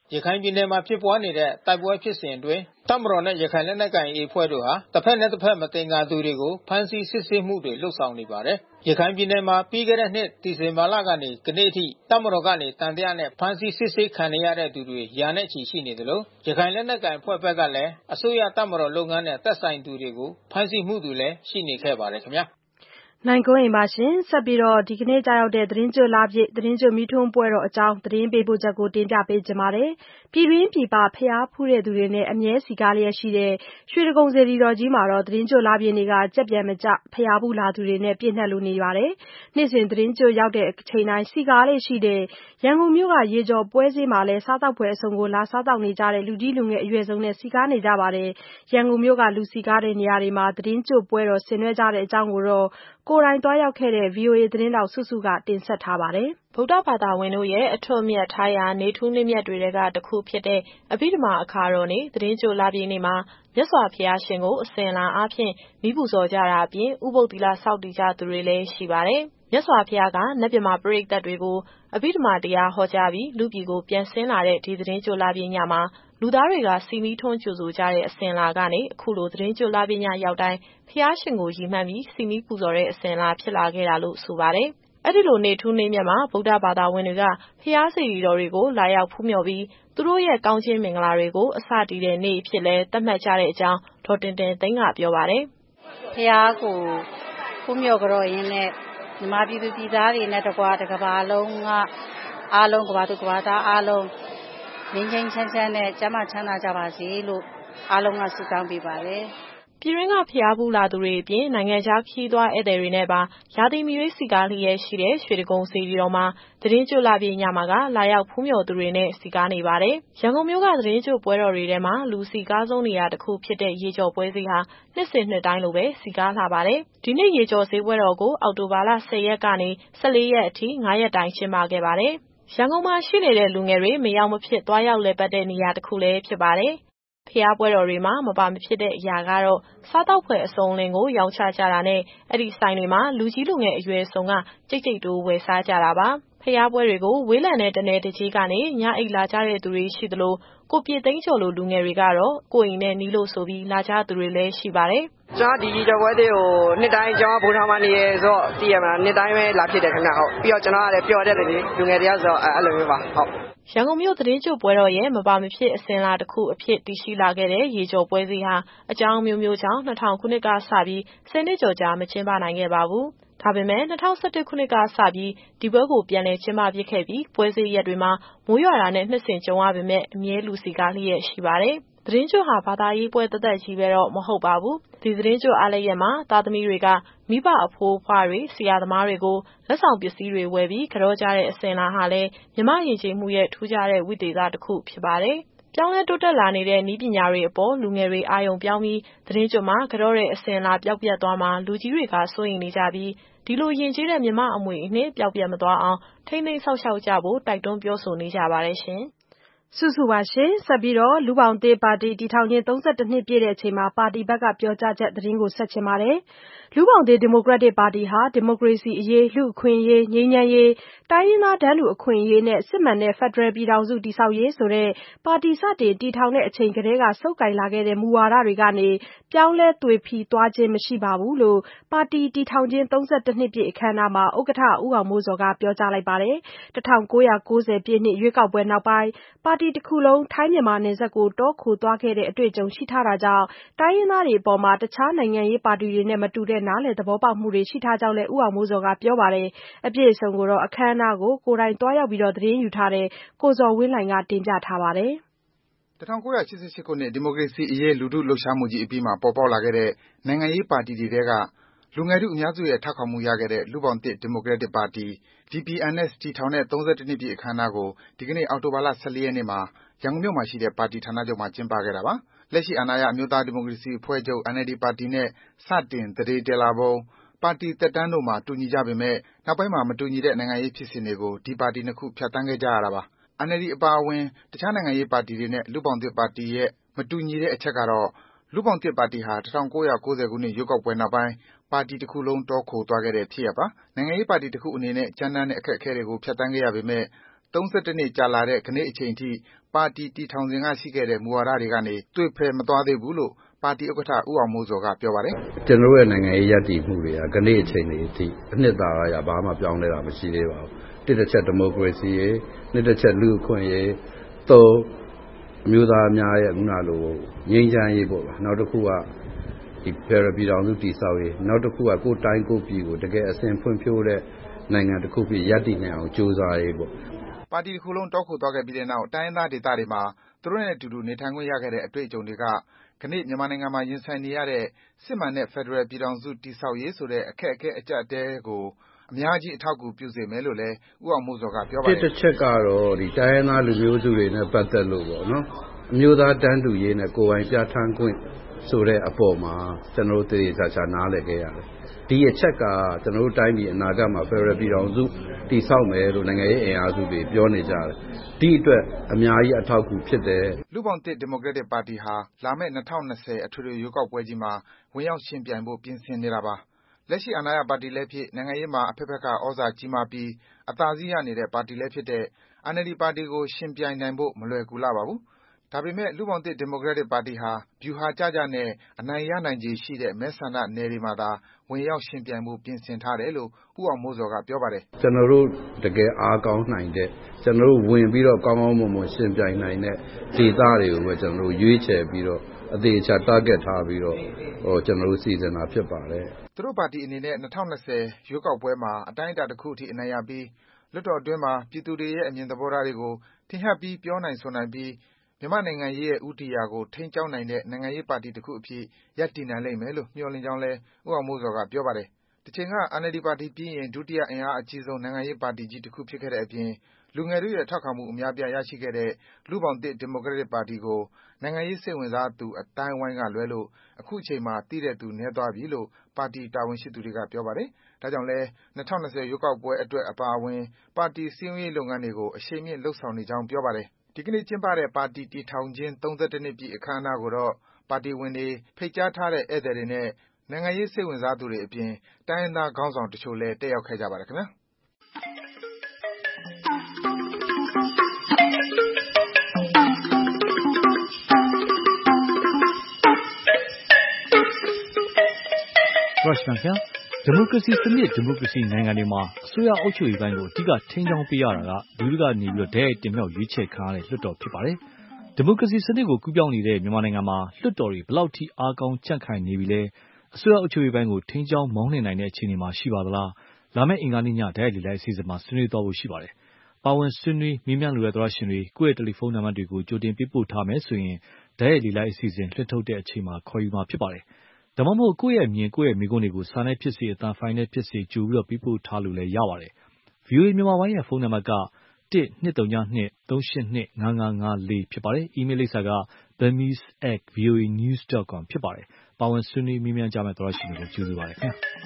ရခိုင်ပြည်နယ်မှာဖြစ်ပွားနေတဲ့တိုက်ပွဲဖြစ်စဉ်အတွင်းတပ်မတော်နဲ့ရခိုင်လက်နက်ကိုင် အေ အဖွဲ့တို့ဟာတစ်ဖက်နဲ့တစ်ဖက်မသင်္ကာသူတွေကိုဖမ်းဆီးစစ်ဆေးမှုတွေလုပ်ဆောင်နေပါတယ်။ရခိုင်ပြည်နယ်မှာပြီးခဲ့တဲ့နှစ်ဒီဇင်ဘာလကနေကနေ့အထိတပ်မတော်ကနေတန်တရားနဲ့ဖမ်းဆီးစစ်ဆေးခံရတဲ့သူတွေရာနဲ့ချီရှိနေတယ်လို့ရခိုင်လက်နက်ကိုင်အဖွဲ့ဘက်ကလည်းအစိုးရတပ်မတော်လုပ်ငန်းနဲ့သက်ဆိုင်သူတွေကိုဖမ်းဆီးမှုတွေလည်းရှိနေခဲ့ပါတယ်ခင်ဗျာ။နိုင်ကွန်းအိမ်ပါရှင်ဆက်ပြီးတော့ဒီကနေ့ကြာရောက်တဲ့သတင်းကျွတ်လာပြည့်သတင်းကျွတ်မိထွန်းပွဲတော်အကြောင်းသတင်းပေးပို့ချက်ကိုတင်ပြပေးကြပါမယ်။ပြည်တွင်းပြည်ပဖျားဖူးတဲ့သူတွေနဲ့အမြဲစီကားလျက်ရှိတဲ့ရွှေတကုံစေတီတော်ကြီးမှာတော့သတင်းကျွတ်လာပြည့်နေ့ကကြက်ပြန်မကြဖျားဖူးလာသူတွေနဲ့ပြည့်နှက်လို့နေပါတယ်။နေ့စဉ်သတင်းကျွတ်ရောက်တဲ့အချိန်တိုင်းစီကားလေးရှိတဲ့ရန်ကုန်မြို့ကရေကျော်ပွဲစည်းမှာလည်းစားတောက်ပွဲအစုံကိုလာစားတောက်နေကြတဲ့လူကြီးလူငယ်အရွယ်ဆုံးနဲ့စီကားနေကြပါတယ်။ရန်ကုန်မြို့ကလူစီကားတဲ့နေရာတွေမှာသတင်းကျွတ်ပွဲတော်ဆင်နွှဲကြတဲ့အကြောင်းကိုတော့ကိုယ်တိုင်သွားရောက်ခဲ့တဲ့ ဗွီအိုအေ သတင်းထောက်စုစုကတင်ဆက်ထားပါတယ်။ဗုဒ္ဓဘာသာဝင်တို့ရဲ့အထွတ်အမြတ်ထားရာနေထူးနေ့မြတ်တွေကတခုဖြစ်တဲ့အဘိဓမ္မာအခါတော်နေ့သတင်းကြိုလပြည့်နေ့မှာမြတ်စွာဘုရားရှင်ကိုအစဉ်လာအားဖြင့်မိပူဇော်ကြတာအပြင်ဥပုသ်သီလစောင့်တည်ကြသူတွေလည်းရှိပါတယ်။မြတ်စွာဘုရားကနတ်မြမာပရိသတ်တွေကိုအဘိဓမ္မာတရားဟောကြားပြီးလူပြည်ကိုပြန်ဆင်းလာတဲ့ဒီသတင်းကြိုလပြည့်ညမှာလူသားတွေကစီမီထွန်းကြိုဆိုကြတဲ့အစဉ်လာကနေအခုလိုသတင်းကြိုလပြည့်ညရောက်တိုင်းဘုရားရှင်ကိုရည်မှန်းပြီးစီမီပူဇော်တဲ့အစဉ်လာဖြစ်လာခဲ့တာလို့ဆိုပါတယ်။အဲ့ဒီလိုနေထူးနေမြတ်မှာဗုဒ္ဓဘာသာဝင်တွေကဘုရားစေတီတော်တွေကိုလာရောက်ဖူးမြော်ပြီးသူတို့ရဲ့ကောင်းခြင်းမင်္ဂလာတွေကိုအစတည်တဲ့နေ့ဖြစ်လဲသတ်မှတ်ကြတဲ့အကြောင်းဒေါ်တင်တင်သိန်းကပြောပါတယ်။ဘုရားကိုဖူးမြော်ကြတော့ရင်းနဲ့မြမပြည်သူပြည်သားတွေနဲ့တကွာတကဘာလုံးကအားလုံးကဘာသူကဘာသားအားလုံးငြိမ်းချမ်းချမ်းချမ်းနဲ့ကျမ်းမာချမ်းသာကြပါစေလို့အားလုံးကဆုတောင်းပေးပါတယ်။ပြည်တွင်းကဖျားဖူးလာသူတွေအပြင်နိုင်ငံခြားခီးသွားဧည့်သည်တွေနဲ့ပါရာသီမီရွေးစီကားလျက်ရှိတဲ့ရွှေတကုံစေတီတော်မှာသတင်းကြိုလာပြည့်ညမှာကလာရောက်ဖူးမြော်သူတွေနဲ့စီကားနေပါတယ်။ရန်ကုန်မြို့ကသတင်းကြိုပွဲတော်တွေထဲမှာလူစီကားဆုံးနေရာတစ်ခုဖြစ်တဲ့ရေကျော်ပွဲစည်းဟာနှစ်စဉ်နှစ်တိုင်းလိုပဲစီကားလာပါတယ်။ဒီနေ့ရေကျော်ဈေးပွဲတော်ကိုအောက်တိုဘာလဆယ်ရက်ကနေဆယ်လေးရက်အထိ၅ရက်တိုင်ကျင်းပခဲ့ပါတယ်။ရန်ကုန်မှာရှိနေတဲ့လူငယ်တွေမရောက်မဖြစ်သွားရောက်လည်ပတ်တဲ့နေရာတစ်ခုလည်းဖြစ်ပါတယ်။ဖျားပွဲတော်တွေမှာမပါမဖြစ်တဲ့အရာကတော့စားတောက်ဖွယ်အစုံလင်ကိုရောင်းချကြတာနဲ့အဲ့ဒီဆိုင်တွေမှာလူကြီးလူငယ်အရွယ်ဆုံးကကြိတ်ကြိတ်တိုးဝယ်စားကြတာပါဖျားပွဲတွေကိုဝေးလံတဲ့တနယ်တကြီးကနေညအိတ်လာကြတဲ့သူတွေရှိသလိုကိုပြည့်သိန်းကျော်လိုလူငယ်တွေကတော့ကိုအိမ်နဲ့နီးလို့ဆိုပြီးလာကြသူတွေလည်းရှိပါတယ်ကျွန်တော်ဒီကြီးကျော်ပွဲတွေကိုနှစ်တိုင်းကျွန်တော်ဘူထောင်မှနေရဆိုတော့တည်ရမှာနှစ်တိုင်းပဲလာဖြစ်တယ်ခင်ဗျဟုတ်ပြီးတော့ကျွန်တော်ကလည်းပျော်တဲ့လူတွေလူငယ်တွေကဆိုတော့အဲ့လိုမျိုးပါဟုတ်ရန်ကုန်မြို့သတင်းကြိုပွဲတော်ရဲ့မပါမဖြစ်အစဉ်လာတစ်ခုအဖြစ်တည်ရှိလာခဲ့တဲ့ရေကျော်ပွဲစည်းဟာအကြောင်းမျိုးမျိုးကြောင့်နှစ်ထောင်ခုနှစ်ကစပြီးဆယ်နှစ်ကျော်ကြာမကျင်းပနိုင်ခဲ့ပါဘူး။ဒါပေမဲ့၂၀၁၁ခုနှစ်ကစပြီးဒီပွဲကိုပြန်လည်ကျင်းပဖြစ်ခဲ့ပြီးပွဲစည်းရက်တွေမှာမိုးရွာတာနဲ့နှစ်စဉ်ကြုံရပေမဲ့အမြဲလူစီကားလျက်ရှိပါတယ်။သတင်းကြိုဟာဘာသာရေးပွဲသက်သက်ကြီးပဲတော့မဟုတ်ပါဘူး။ဒီသတင်းကြိုအားလျက်မှာသားသမီးတွေကမိဘအဖိုးအဖွားတွေဆရာသမားတွေကိုလက်ဆောင်ပစ္စည်းတွေဝယ်ပြီးကြောကြတဲ့အစဉ်လာဟာလည်းမြမယဉ်ကျေးမှုရဲ့ထူးခြားတဲ့ဝိသေသတစ်ခုဖြစ်ပါတယ်။ပြောင်းလဲတိုးတက်လာနေတဲ့နည်းပညာတွေအပေါ်လူငယ်တွေအာရုံပြောင်းပြီးသတင်းကြိုမှာကြောတဲ့အစဉ်လာပျောက်ပြတ်သွားမှာလူကြီးတွေကစိုးရိမ်နေကြပြီးဒီလိုယဉ်ကျေးတဲ့မြမအမွေအနှစ်ပျောက်ပြတ်မသွားအောင်ထိန်းသိမ်းဆောက်ရှောက်ကြဖို့တိုက်တွန်းပြောဆိုနေကြပါတယ်ရှင်။စုစုပါရှင်ဆက်ပြီးတော့လူပေါင်းသေးပါတီတည်ထောင်ခြင်း၃၁နှစ်ပြည့်တဲ့အချိန်မှာပါတီဘက်ကပြောကြားချက်သတင်းကိုဆက်ချင်ပါတယ်။လူပေါင်းသေးဒီမိုကရက်တစ်ပါတီဟာဒီမိုကရေစီအရေးလူ့အခွင့်အရေးငြိမ်းချမ်းရေးတိုင်းရင်းသားတန်းတူအခွင့်အရေးနဲ့စစ်မှန်တဲ့ဖက်ဒရယ်ပြည်ထောင်စုတည်ဆောက်ရေးဆိုတဲ့ပါတီစတင်တည်ထောင်တဲ့အချိန်ကတည်းကစုပ်ကိုင်လာခဲ့တဲ့မူဝါဒတွေကနေပြောင်းလဲသွေဖီသွားခြင်းမရှိပါဘူးလို့ပါတီတည်ထောင်ခြင်း၃၁နှစ်ပြည့်အခမ်းအနားမှာဥက္ကဋ္ဌဦးအောင်မိုးစောကပြောကြားလိုက်ပါတယ်။၁၉၉၀ပြည့်နှစ်ရွေးကောက်ပွဲနောက်ပိုင်းပါတီတစ်ခုလုံးထိုင်းမြန်မာနယ်စပ်ကိုတောခိုသွားခဲ့တဲ့အတွေ့အကြုံရှိထားတာကြောင့်တိုင်းရင်းသားတွေအပေါ်မှာတခြားနိုင်ငံရေးပါတီတွေနဲ့မတူတဲ့နားလည်သဘောပေါက်မှုတွေရှိထားကြောင်းလည်းဦးအောင်မိုးစောကပြောပါတယ်။အပြည့်အစုံကိုတော့အခမ်းအနားကိုကိုယ်တိုင်သွားရောက်ပြီးတော့သတင်းယူထားတဲ့ကိုဇော်ဝင်းလှိုင်ကတင်ပြထားပါတယ်။၁၉၈၈ခုနှစ်ဒီမိုကရေစီအရေးလူထုလှုပ်ရှားမှုကြီးအပြီးမှာပေါ်ပေါက်လာခဲ့တဲ့နိုင်ငံရေးပါတီတွေထဲကလူငယ်ထုအများစုရဲ့ထောက်ခံမှုရခဲ့တဲ့လူပေါင်းသစ်ဒီမိုကရက်တစ်ပါတီ ဒီ ပီ အန် အက်စ် တည်ထောင်တဲ့၃၁နှစ်ပြည့်အခမ်းအနားကိုဒီကနေ့အောက်တိုဘာလ၁၄ရက်နေ့မှာရန်ကုန်မြို့မှာရှိတဲ့ပါတီဌာနချုပ်မှာကျင်းပခဲ့တာပါ။လက်ရှိအာဏာရအမျိုးသားဒီမိုကရေစီအဖွဲ့ချုပ် အန် အယ်လ် ဒီ ပါတီနဲ့စတင်သန္ဓေတည်လာပုံပါတီသက်တမ်းတို့မှာတူညီကြပေမဲ့နောက်ပိုင်းမှာမတူညီတဲ့နိုင်ငံရေးဖြစ်စဉ်တွေကိုဒီပါတီနှစ်ခုဖြတ်သန်းခဲ့ကြရတာပါ။ အန် အယ်လ် ဒီ အပါအဝင်တခြားနိုင်ငံရေးပါတီတွေနဲ့လူ့ဘောင်သစ်ပါတီရဲ့မတူညီတဲ့အချက်ကတော့လူ့ဘောင်သစ်ပါတီဟာ၁၉၉၀ခုနှစ်ရွေးကောက်ပွဲနောက်ပိုင်းပါတီတစ်ခုလုံးတောခိုသွားခဲ့တဲ့ဖြစ်ရပ်ပါ။နိုင်ငံရေးပါတီတစ်ခုအနေနဲ့ကြမ်းတမ်းတဲ့အခက်အခဲတွေကိုဖြတ်သန်းခဲ့ရပေမဲ့သုံးဆယ့်တစ်နှစ်ကြာလာတဲ့ကနေ့အချိန်ထိပါတီတည်ထောင်စဉ်ကရှိခဲ့တဲ့မူဝါဒတွေကနေသွေဖယ်မသွားသေးဘူးလို့ပါတီဥက္ကဋ္ဌဦးအောင်မိုးဇော်ကပြောပါတယ်။ကျွန်တော်ရဲ့နိုင်ငံရေးရည်တည်မှုတွေကကနေ့အချိန်လေးအထိအနှစ်သာရဘာမှပြောင်းလဲတာမရှိသေးပါဘူး။တစ်တစ်ချက်ဒီမိုကရေစီရေးနှစ်တစ်ချက်လူ့အခွင့်အရေးသုံးအမျိုးသားများရဲ့ခုနလိုငြိမ်းချမ်းရေးပေါ့ဗျာနောက်တစ်ခုကဒီဖယ်ဒရယ်ပြည်ထောင်စုတည်ဆောက်ရေးနောက်တစ်ခုကကိုယ်တိုင်းကိုယ်ပြည်ကိုတကယ်အစဉ်ဖွံ့ဖြိုးတဲ့နိုင်ငံတစ်ခုဖြစ်ရည်တည်နိုင်အောင်ကြိုးစားရေးပေါ့ပါတီတစ်ခုလုံးတောက်ခုသွားခဲ့ပြီးတဲ့နောက်တိုင်းသားဒေသတွေမှာသူတို့နဲ့အတူတူနေထိုင်ခွင့်ရခဲ့တဲ့အတွေ့အကြုံတွေကခဏမြန်မာနိုင်ငံမှာရင်ဆိုင်နေရတဲ့စစ်မှန်တဲ့ဖက်ဒရယ်ပြည်ထောင်စုတည်ဆောက်ရေးဆိုတဲ့အခက်အခဲအကျပ်အတည်းကိုအများကြီးအထောက်အကူပြုစေမယ်လို့လည်းဦးအောင်မိုးဇော်ကပြောပါတယ်တစ်တစ်ချက်ကတော့ဒီတိုင်းရင်းသားလူမျိုးစုတွေနဲ့ပတ်သက်လို့ပေါ့နော်အမျိုးသားတန်းတူရေးနဲ့ကိုယ်ပိုင်ပြဋ္ဌာန်းခွင့်ဆိုတဲ့အပေါ်မှာကျွန်တော်တို့တည်တည်ချာချာနားလည်ခဲ့ရတယ်ဒီအချက်ကကျွန်တော်တို့တိုင်းပြည်အနာဂတ်မှာဖက်ဒရယ်ပြည်ထောင်စုတည်ဆောက်မယ်လို့နိုင်ငံရေးအင်အားစုတွေပြောနေကြတယ်ဒီအတွက်အများကြီးအထောက်အကူဖြစ်တယ်လူပောင်တစ်ဒီမိုကရက်တစ်ပါတီဟာလာမယ့်၂၀၂၀အထွေထွေရွေးကောက်ပွဲကြီးမှာဝင်ရောက်ယှဉ်ပြိုင်ဖို့ပြင်ဆင်နေတာပါလက်ရှိအာဏာရပါတီလည်းဖြစ်နိုင်ငံရေးမှာအဖက်ဖက်ကဩဇာကြီးမားပြီးအသာစီးရနေတဲ့ပါတီလည်းဖြစ်တဲ့ အန် အယ်လ် ဒီ ပါတီကိုယှဉ်ပြိုင်နိုင်ဖို့မလွယ်ကူလှပါဘူးဒါပေမဲ့လူပောင်တစ်ဒီမိုကရက်တစ်ပါတီဟာဗျူဟာကျကျနဲ့အနိုင်ရနိုင်ခြေရှိတဲ့မဲဆန္ဒနယ်တွေမှာသာဝင်ရောက်ယှဉ်ပြိုင်ဖို့ပြင်ဆင်ထားတယ်လို့ဦးအောင်မိုးဇော်ကပြောပါတယ်ကျွန်တော်တို့တကယ်အားကောင်းနိုင်တဲ့ကျွန်တော်တို့ဝင်ပြီးတော့ကောင်းကောင်းမွန်မွန်ယှဉ်ပြိုင်နိုင်တဲ့ဒေသတွေကိုပဲကျွန်တော်တို့ရွေးချယ်ပြီးတော့အသေးချာ target ထားပြီးတော့ဟိုကျွန်တော်တို့စီစဉ်တာဖြစ်ပါတယ်သူတို့ပါတီအနေနဲ့၂၀၂၀ရွေးကောက်ပွဲမှာအတိုင်းအတာတစ်ခုအထိအနိုင်ရပြီးလွှတ်တော်အတွင်းမှာပြည်သူတွေရဲ့အမြင်သဘောထားတွေကိုထင်ဟပ်ပြီးပြောနိုင်ဆိုနိုင်ပြီးမြန်မာနိုင်ငံရေးရဲ့ဦးတည်ရာကိုထိန်းကျောင်းနိုင်တဲ့နိုင်ငံရေးပါတီတစ်ခုအဖြစ်ရပ်တည်နိုင်လိမ့်မယ်လို့မျှော်လင့်ကြောင်းလဲဦးအောင်မိုးဇော်ကပြောပါတယ်တစ်ချိန်က အန် အယ်လ် ဒီ ပါတီပြီးရင်ဒုတိယအင်အားအကြီးဆုံးနိုင်ငံရေးပါတီကြီးတစ်ခုဖြစ်ခဲ့တဲ့အပြင်လူငယ်တွေရဲ့ထောက်ခံမှုအများပြားရရှိခဲ့တဲ့လူပောင်တစ်ဒီမိုကရက်တစ်ပါတီကိုနိုင်ငံရေးစိတ်ဝင်စားသူအတိုင်းဝိုင်းကလွဲလို့အခုချိန်မှာသိတဲ့သူနည်းသွားပြီလို့ပါတီတာဝန်ရှိသူတွေကပြောပါတယ်ဒါကြောင့်လဲ၂၀၂၀ရွေးကောက်ပွဲအတွက်အပါအဝင်ပါတီစည်းရုံးရေးလုပ်ငန်းတွေကိုအရှိန်မြင့်လုပ်ဆောင်နေကြောင်းပြောပါတယ်ဒီကနေ့ကျင်းပတဲ့ပါတီတည်ထောင်ခြင်း၃၁နှစ်ပြည့်အခမ်းအနားကိုတော့ပါတီဝင်တွေဖိတ်ကြားထားတဲ့ဧည့်သည်တွေနဲ့နိုင်ငံရေးစိတ်ဝင်စားသူတွေအပြင်တိုင်းရင်းသားခေါင်းဆောင်တချို့လည်းတက်ရောက်ခဲ့ကြပါတယ်ခင်ဗျာရုရှ်နိုင်ငံဒီမိုကရေစီစနစ်ဒီမိုကရေစီနိုင်ငံတွေမှာအစိုးရအုပ်ချုပ်ရေးပိုင်းကိုအဓိကထိန်းကျောင်းပေးရတာကလူထုကနေပြီးတော့ဒဲတင်မြောက်ရွေးချယ်ခံရတဲ့လွှတ်တော်ဖြစ်ပါတယ်ဒီမိုကရေစီစနစ်ကိုကူးပြောင်းနေတဲ့မြန်မာနိုင်ငံမှာလွှတ်တော်တွေဘယ်လောက်ထိအားကောင်းကြန့်ခိုင်နေပြီလဲအစိုးရအုပ်ချုပ်ရေးပိုင်းကိုထိန်းကျောင်းမောင်းနှင်နိုင်တဲ့အခြေအနေမှာရှိပါသလားလာမယ့်အင်္ဂါနေ့ညဒဲလေလိုက်အစီအစဉ်မှာဆွေးနွေးသွားဖို့ရှိပါတယ်ပါဝင်ဆွေးနွေးမြင်းမြလူရသောရှင်တွေကိုယ့်ရဲ့တယ်လီဖုန်းနံပါတ်တွေကိုကြိုတင်ပေးပို့ထားမယ်ဆိုရင်ဒဲလေလိုက်အစီအစဉ်လွှင့်ထုတ်တဲ့အချိန်မှာခေါ်ယူမှာဖြစ်ပါတယ်ဒါမှမဟုတ်ကိုယ့်ရဲ့မြင်ကိုယ့်ရဲ့မိကုန်းတွေကိုစာနဲ့ဖြစ်စေအသံဖိုင်နဲ့ဖြစ်စေကြိုပြီးတော့ပေးပို့ထားလို့လည်းရပါတယ် ဗွီအိုအေ မြန်မာပိုင်းရဲ့ဖုန်းနံပါတ်ကတစ် နှစ် သုံး နှစ် သုံး ရှစ် နှစ် ငါး ငါး ငါး လေးဖြစ်ပါတယ်။ အီးမေးလ်လိပ်စာက burmese at voanews dot com ဖြစ်ပါတယ်။ပါဝင်ဆွေးနွေးမေးမြန်းကြမယ့်သောတရှင်တွေကိုကြိုဆိုပါရစေခင်ဗျာ။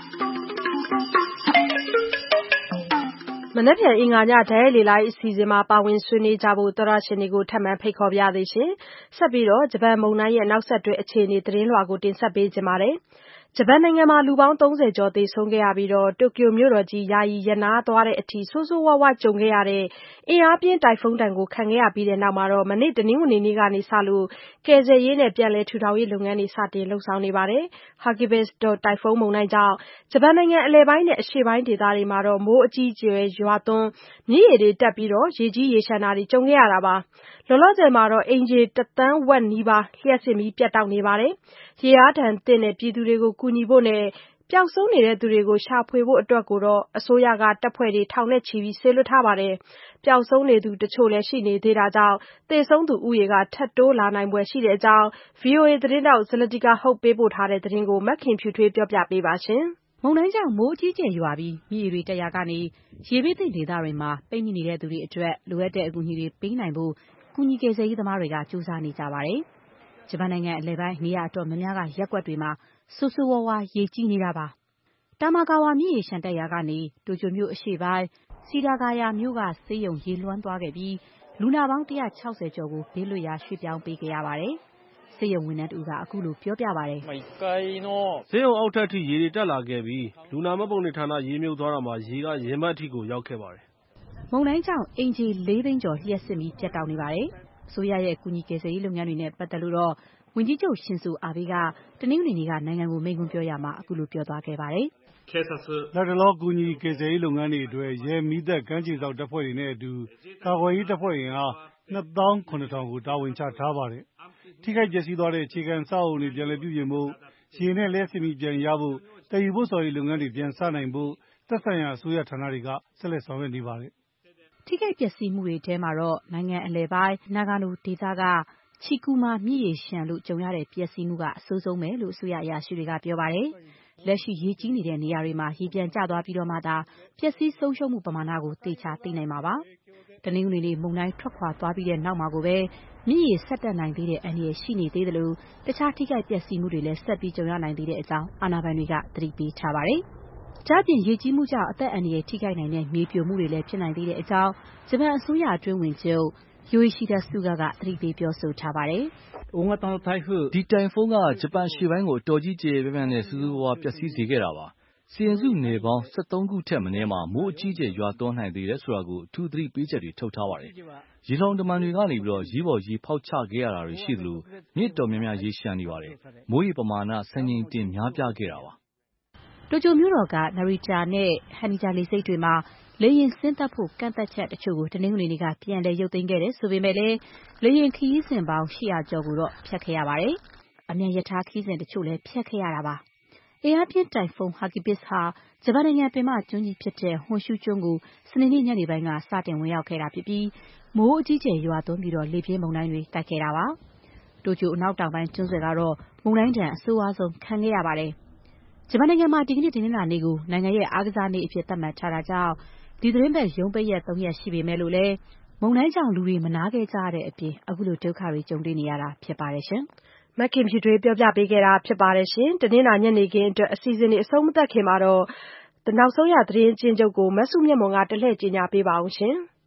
မနက်ဖြန်အင်္ဂါညဒဲလေလိုက်အစီအစဉ်မှာပါဝင်ဆွေးနွေးကြဖို့သောတရှင်တွေကိုထပ်မံဖိတ်ခေါ်ပါရစေရှင်။ဆက်ပြီးတော့ဂျပန်မုန်တိုင်းရဲ့နောက်ဆက်တွဲအခြေအနေသတင်းလွှာကိုတင်ဆက်ပေးကြပါမယ်။ဂျပန်နိုင်ငံမှာလူပေါင်းသုံးဆယ်ကျော်သေဆုံးခဲ့ရပြီးတိုကျိုမြို့တော်ကြီးယာယီရပ်နားသွားတဲ့အထိဆိုးဆိုးဝါးဝါးကြုံခဲ့ရတဲ့အင်အားပြင်းတိုင်ဖုန်းဒဏ်ကိုခံခဲ့ရပြီးတဲ့နောက်မနေ့တနင်္ဂနွေနေ့ကစလို့ကယ်ဆယ်ရေးနဲ့ပြန်လည်ထူထောင်ရေးလုပ်ငန်းတွေစတင်လုပ်ဆောင်နေပါတယ်။ Hagibis တိုင်ဖုန်းမုန်တိုင်းကြောင့်ဂျပန်နိုင်ငံအလယ်ပိုင်းနဲ့အရှေ့ပိုင်းဒေသတွေမှာမိုးအကြီးအကျယ်ရွာသွန်းမြစ်ရေတွေတက်ပြီးရေကြီးရေလျှံတာတွေကြုံခဲ့ရတာပါ။လောလောဆယ်မှာအိမ်ခြေတစ်သန်းဝက်နီးပါးလျှပ်စစ်မီးပြတ်တောက်နေပါတယ်။ရေအားဒဏ်သင့်တဲ့ပြည်သူတွေကိုကူညီဖို့နဲ့ပျောက်ဆုံးနေသူတွေကိုရှာဖွေဖို့အတွက်ကိုအစိုးရကတပ်ဖွဲ့တွေထောင်နဲ့ချီစေလွှတ်ထားပါတယ်။ပျောက်ဆုံးနေသူတချို့လည်းရှိနေသေးတာကြောင့်သေဆုံးသူဦးရေထပ်တိုးလာနိုင်ဖွယ်ရှိတဲ့အကြောင်း ဗွီအိုအေသတင်းထောက် Zlatica Hoke ပေးပို့ထားတဲ့သတင်းကိုမခင်ဖြူထွေးပြောပြပေးပါမယ်။မုန်တိုင်းကြောင့်မိုးအကြီးအကျယ်ရွာပြီးမြစ်ရေတွေတက်ရာကနေရေဘေးသင့်ဒေသတွေမှာပိတ်မိနေတဲ့သူတွေအတွက်လိုအပ်တဲ့အကူအညီတွေပေးနိုင်ဖို့ကူညီကယ်ဆယ်ရေးသမားတွေကကြိုးစားနေကြပါတယ်။ဂျပန်နိုင်ငံအလယ်ပိုင်းနေရာအတော်များများကရပ်ကွက်တွေမှာဆိုးဆိုးဝါးဝါးရေကြီးနေတာပါ။တာမာကာဝါမြစ်ရေလျှံတက်ရာကနေတိုကျိုမြို့အရှေ့ပိုင်းစီဒါဂါယာမြို့ကဆေးရုံရေလွှမ်းသွားခဲ့ပြီးလူနာပေါင်းတစ်ရာခြောက်ဆယ်ကျော်ကိုဘေးလွတ်ရာရွှေ့ပြောင်းပေးခဲ့ရပါတယ်။ဆေးရုံဝန်ထမ်းတဦးကအခုလိုပြောပြပါတယ်။ဆေးရုံအောက်ထပ်ထိရေတွေတက်လာခဲ့ပြီးလူနာမှတ်ပုံတင်ဌာနရေမြုပ်သွားတာမှာရေကရင်ဘတ်အထိကိုရောက်ခဲ့ပါတယ်။မုန်တိုင်းကြောင့်အိမ်ခြေလေးသိန်းကျော်လျှပ်စစ်မီးပြတ်တောက်နေပါတယ်။အစိုးရရဲ့ကူညီကယ်ဆယ်ရေးလုပ်ငန်းတွေနဲ့ပတ်သက်လို့တော့ဝန်ကြီးချုပ်ရှင်ဇိုအာဘေးကတနင်္ဂနွေနေ့ကနိုင်ငံကိုမိန့်ခွန်းပြောရာမှာအခုလိုပြောသွားခဲ့ပါတယ်။လတ်တလောကူညီကယ်ဆယ်ရေးလုပ်ငန်းတွေအတွက်ရဲမီးတပ်ကမ်းခြေစောင့်တပ်ဖွဲ့တွေနဲ့အတူကာကွယ်ရေးတပ်ဖွဲ့အင်အားနှစ်သောင်းခုနှစ်ထောင်ကိုတာဝန်ချထားပါတယ်။ထိခိုက်ပျက်စီးသွားတဲ့အခြေခံအဆောက်အအုံတွေပြန်လည်ပြုပြင်ဖို့ရေနဲ့လျှပ်စစ်မီးပြန်ရဖို့တည်ယူဖို့ဆော်ရေးလုပ်ငန်းတွေပြန်စနိုင်ဖို့သက်ဆိုင်ရာအစိုးရဌာနတွေကဆက်လက်ဆောင်ရွက်နေပါတယ်။ထိခိုက်ပျက်စီးမှုတွေထဲမှာတော့နိုင်ငံအလယ်ပိုင်းနာဂါနိုဒေသကချီကူမာမြစ်ရေရှမ်းလို့ကြုံရတဲ့ပျက်စီးမှုကအဆိုးဆုံးပဲလို့အစိုးရအရာရှိတွေကပြောပါတယ်။လက်ရှိရေကြီးနေတဲ့နေရာတွေမှာရေပြန်ကျသွားပြီးတော့မှသာပျက်စီးဆုံးရှုံးမှုပမာဏကိုသေချာသိနိုင်မှာပါ။တနင်္ဂနွေနေ့မုန်တိုင်းထွက်ခွာသွားပြီးတဲ့နောက်မှာကိုပဲမြစ်ရေဆက်တက်နိုင်သေးတဲ့အန္တရာယ်ရှိနေသေးတယ်လို့တခြားထိခိုက်ပျက်စီးမှုတွေလည်းဆက်ပြီးကြုံရနိုင်သေးတဲ့အကြောင်းအာဏာပိုင်တွေကသတိပေးထားပါတယ်။ဒါ့အပြင်ရေကြီးမှုကြောင့်အသက်အန္တရာယ်ထိခိုက်နိုင်တဲ့မြေပြိုမှုတွေလည်းဖြစ်နိုင်သေးတဲ့အကြောင်းဂျပန်အစိုးရအတွင်းဝန်ချုပ်Yoshihide Suga ကသတိပေးပြောဆိုထားပါတယ်။ဒီတိုင်ဖုန်းကဂျပန်အရှေ့ပိုင်းကိုအတော်ကြီးကျယ်ကျယ်ပြန့်ပြန့်နဲ့ဆိုးဆိုးဝါးဝါးပျက်စီးစေခဲ့တာပါ။စီရင်စုနယ်ပေါင်း၁၃ခုထက်မနည်းမှာမိုးအကြီးအကျယ်ရွာသွန်းနိုင်သေးတယ်ဆိုတာကိုအထူးသတိပေးချက်တွေထုတ်ထားပါတယ်။ရေလှောင်တမံတွေကနေပြီးရေပေါ်ရေဖောက်ချခဲ့ရတာတွေရှိသလိုမြစ်တော်များများရေရှမ်းနေပါတယ်။မိုးရေပမာဏစံချိန်တင်များပြားခဲ့တာပါ။တိုကျိုမြို့တော်ကနာရီတာနဲ့ဟန်နီဂျာလေဆိပ်တွေမှာလေယာဉ်ဆင်းသက်ဖို့ကန့်သတ်ချက်တချို့ကိုတနင်္ဂနွေနေ့ကပြန်လည်ရုပ်သိမ်းခဲ့တယ်ဆိုပေမဲ့လည်းလေယာဉ်ခရီးစဉ်ပေါင်း၈၀၀ကျော်ကိုတော့ဖျက်ခဲ့ရပါတယ်။အမြန်ရထားခရီးစဉ်တချို့လည်းဖျက်ခဲ့ရတာပါ။အင်အားပြင်းတိုင်ဖုန်း Hagibis ဟာဂျပန်နိုင်ငံပင်မကျွန်းကြီးဖြစ်တဲ့ဟွန်ရှူးကျွန်းကိုစနေနေ့ညနေပိုင်းကစတင်ဝင်ရောက်ခဲ့တာဖြစ်ပြီးမိုးအကြီးအကျယ်ရွာသွန်းပြီးလေပြင်းမုန်တိုင်းတွေတိုက်ခဲ့တာပါ။တိုကျိုအနောက်တောင်ပိုင်းကျွန်းဆွယ်ကတော့မုန်တိုင်းဒဏ်အဆိုးဝါးဆုံးခံခဲ့ရပါတယ်။ဂျပန်နိုင်ငံမှာဒီကနေ့တနင်္လာနေ့ကိုနိုင်ငံရဲ့အားကစားနေ့အဖြစ်သတ်မှတ်ထားတာကြောင့်ဒီသီတင်းပတ်ရုံးပိတ်ရက်သုံးရက်ရှိပေမဲ့လို့လည်းမုန်တိုင်းကြောင့်လူတွေမနာခဲ့ကြရတဲ့အပြင်အခုလိုဒုက္ခတွေကြုံတွေ့နေရတာဖြစ်ပါတယ်ရှင်။မခင်ဖြူထွေးပြောပြပေးခဲ့တာဖြစ်ပါတယ်ရှင်။တနင်္လာညနေခင်းအတွက်အစီအစဉ်တွေအဆုံးမသတ်ခင်မှာတော့နောက်ဆုံးရသတင်းကျဉ်းချုပ်ကိုမဆုမြတ်မွန်ကတလှည့်ကြေညာပေးပါအောင်ရှင်။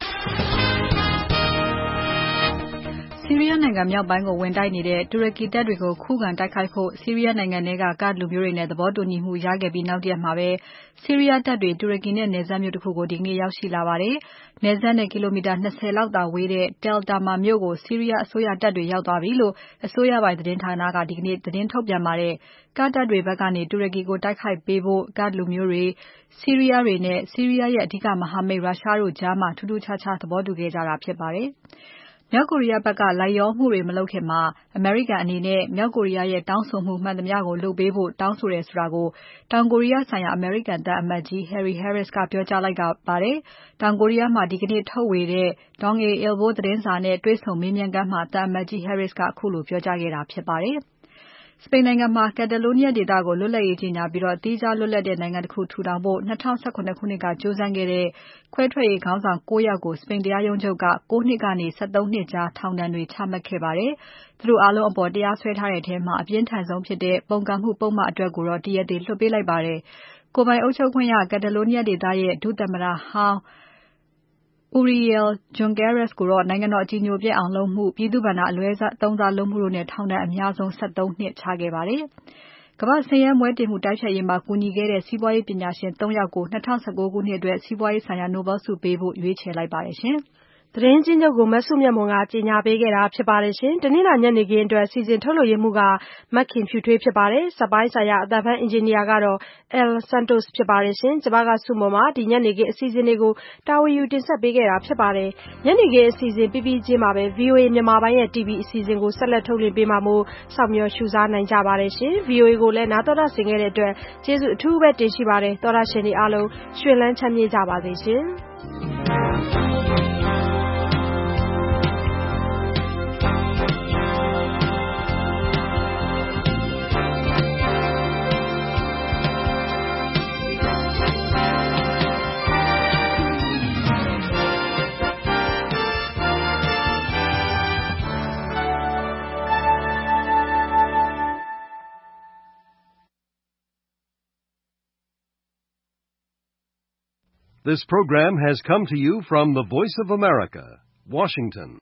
ဆီးရီးယားနိုင်ငံမြောက်ပိုင်းကိုဝင်တိုက်နေတဲ့တူရကီတပ်တွေကိုခုခံတိုက်ခိုက်ဖို့ဆီးရီးယားနိုင်ငံထဲကကာ့ဒ်လူမျိုးတွေနဲ့သဘောတူညီမှုရခဲ့ပြီးနောက်တရက်မှာပဲဆီးရီးယားတပ်တွေတူရကီနဲ့နယ်စပ်မြို့တစ်ခုကိုဒီကနေ့ရောက်ရှိလာပါတယ်။နယ်စပ်နဲ့ကီလိုမီတာ၂၀လောက်သာဝေးတဲ့ Tal Tamr မြို့ကိုဆီးရီးယားအစိုးရတပ်တွေရောက်သွားပြီလို့အစိုးရပိုင်သတင်းဌာနကဒီကနေ့သတင်းထုတ်ပြန်ပါတယ်။ကာ့ဒ်တပ်တွေဘက်ကနေတူရကီကိုတိုက်ခိုက်ပေးဖို့ကာ့ဒ်လူမျိုးတွေဆီးရီးယားတွေနဲ့ဆီးရီးယားရဲ့အဓိကမဟာမိတ်ရုရှားတို့ကြားမှာထူးထူးခြားခြားသဘောတူခဲ့ကြတာဖြစ်ပါတယ်။မြောက်ကိုရီးယားဘက်ကလိုက်လျောမှုတွေမလုပ်ခင်မှာအမေရိကန်အနေနဲ့မြောက်ကိုရီးယားရဲ့တောင်းဆိုမှုမှန်သမျှကိုလုပ်ပေးဖို့တောင်းဆိုတယ်ဆိုတာကိုတောင်ကိုရီးယားဆိုင်ရာအမေရိကန်သံအမတ်ကြီး Harry Harris ကပြောကြားလိုက်တာပါတယ်။တောင်ကိုရီးယားမှာဒီကနေ့ထုတ်ဝေတဲ့ Donghae Ilbo သတင်းစာနဲ့တွေ့ဆုံမေးမြန်းခန်းမှာသံအမတ်ကြီး Harris ကခုလိုပြောကြားခဲ့တာဖြစ်ပါတယ်။စပိန်နိုင်ငံမှာ Catalonia ဒေသကိုလွတ်လပ်ရေးကြေညာပြီးသီးခြားလွတ်လပ်တဲ့နိုင်ငံတစ်ခုထူထောင်ဖို့၂၀၁၇ခုနှစ်ကကြိုးစားခဲ့တဲ့ခွဲထွက်ရေးခေါင်းဆောင်၉ယောက်ကိုစပိန်တရားရုံးချုပ်က၉နှစ်ကနေ၁၃နှစ်ကြားထောင်ဒဏ်တွေချမှတ်ခဲ့ပါတယ်။သူတို့အားလုံးအပေါ်တရားစွဲထားတဲ့ထဲမှာအပြင်းထန်ဆုံးဖြစ်တဲ့ပုန်ကန်မှုပုဒ်မအတွက်ကိုတော့တရားသေလွှတ်ပေးလိုက်ပါတယ်။ကိုယ်ပိုင်အုပ်ချုပ်ခွင့်ရ Catalonia ဒေသရဲ့ဒုသမ္မတဟောင်း Oriol Junqueras ကိုတော့နိုင်ငံတော်အကြည်ညိုပျက်အောင်လုပ်မှု၊ပြည်သူ့ဘဏ္ဍာအလွဲသုံးစားလုပ်မှုတို့နဲ့ထောင်ဒဏ်အများဆုံး၁၃နှစ်ချခဲ့ပါတယ်။ကမ္ဘာ့ဆင်းရဲမွဲတေမှုတိုက်ဖျက်ရေးမှာကူညီခဲ့တဲ့စီးပွားရေးပညာရှင်၃ယောက်ကို၂၀၁၉ခုနှစ်အတွက်စီးပွားရေးဆိုင်ရာနိုဘယ်ဆုပေးဖို့ရွေးချယ်လိုက်ပါတယ်ရှင်။သတင်းကျဉ်းချုပ်ကိုမဆုမြတ်မွန်ကကြေညာပေးခဲ့တာဖြစ်ပါတယ်ရှင်။တနင်္လာညနေခင်းအတွက်စီစဉ်ထုတ်လွှင့်ရေးမှူးကမခင်ဖြူထွေးဖြစ်ပါတယ်။စက်ပိုင်းဆိုင်ရာအသံဖန်အင်ဂျင်နီယာကတော့ El Santos ဖြစ်ပါတယ်ရှင်။ကျွန်မကဆုမွန်ပါဒီညနေခင်းအစီအစဉ်တွေကိုတာဝန်ယူတင်ဆက်ပေးခဲ့တာဖြစ်ပါတယ်။ညနေခင်းအစီအစဉ်ပြီးပြီးချင်းမှာပဲ V O A မြန်မာပိုင်းရဲ့ T V အစီအစဉ်ကိုဆက်လက်ထုတ်လွှင့်ပေးမှာမို့စောင့်မျှော်ရှုစားနိုင်ကြပါတယ်ရှင်။ V O A ကိုလည်းနားတော်တာဆင်ခဲ့တဲ့အတွက်ကျေးဇူးအထူးပဲတင်ရှိပါတယ်။သောတာရှင်တွေအားလုံးရွှင်လန်းချမ်းမြေ့ကြပါစေရှင်။ This program has come to you from the Voice of America, Washington.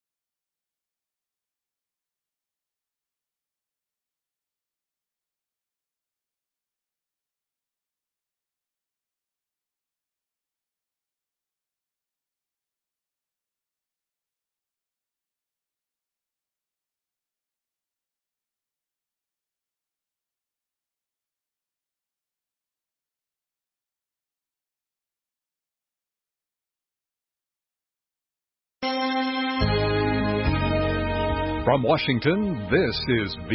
From Washington, this is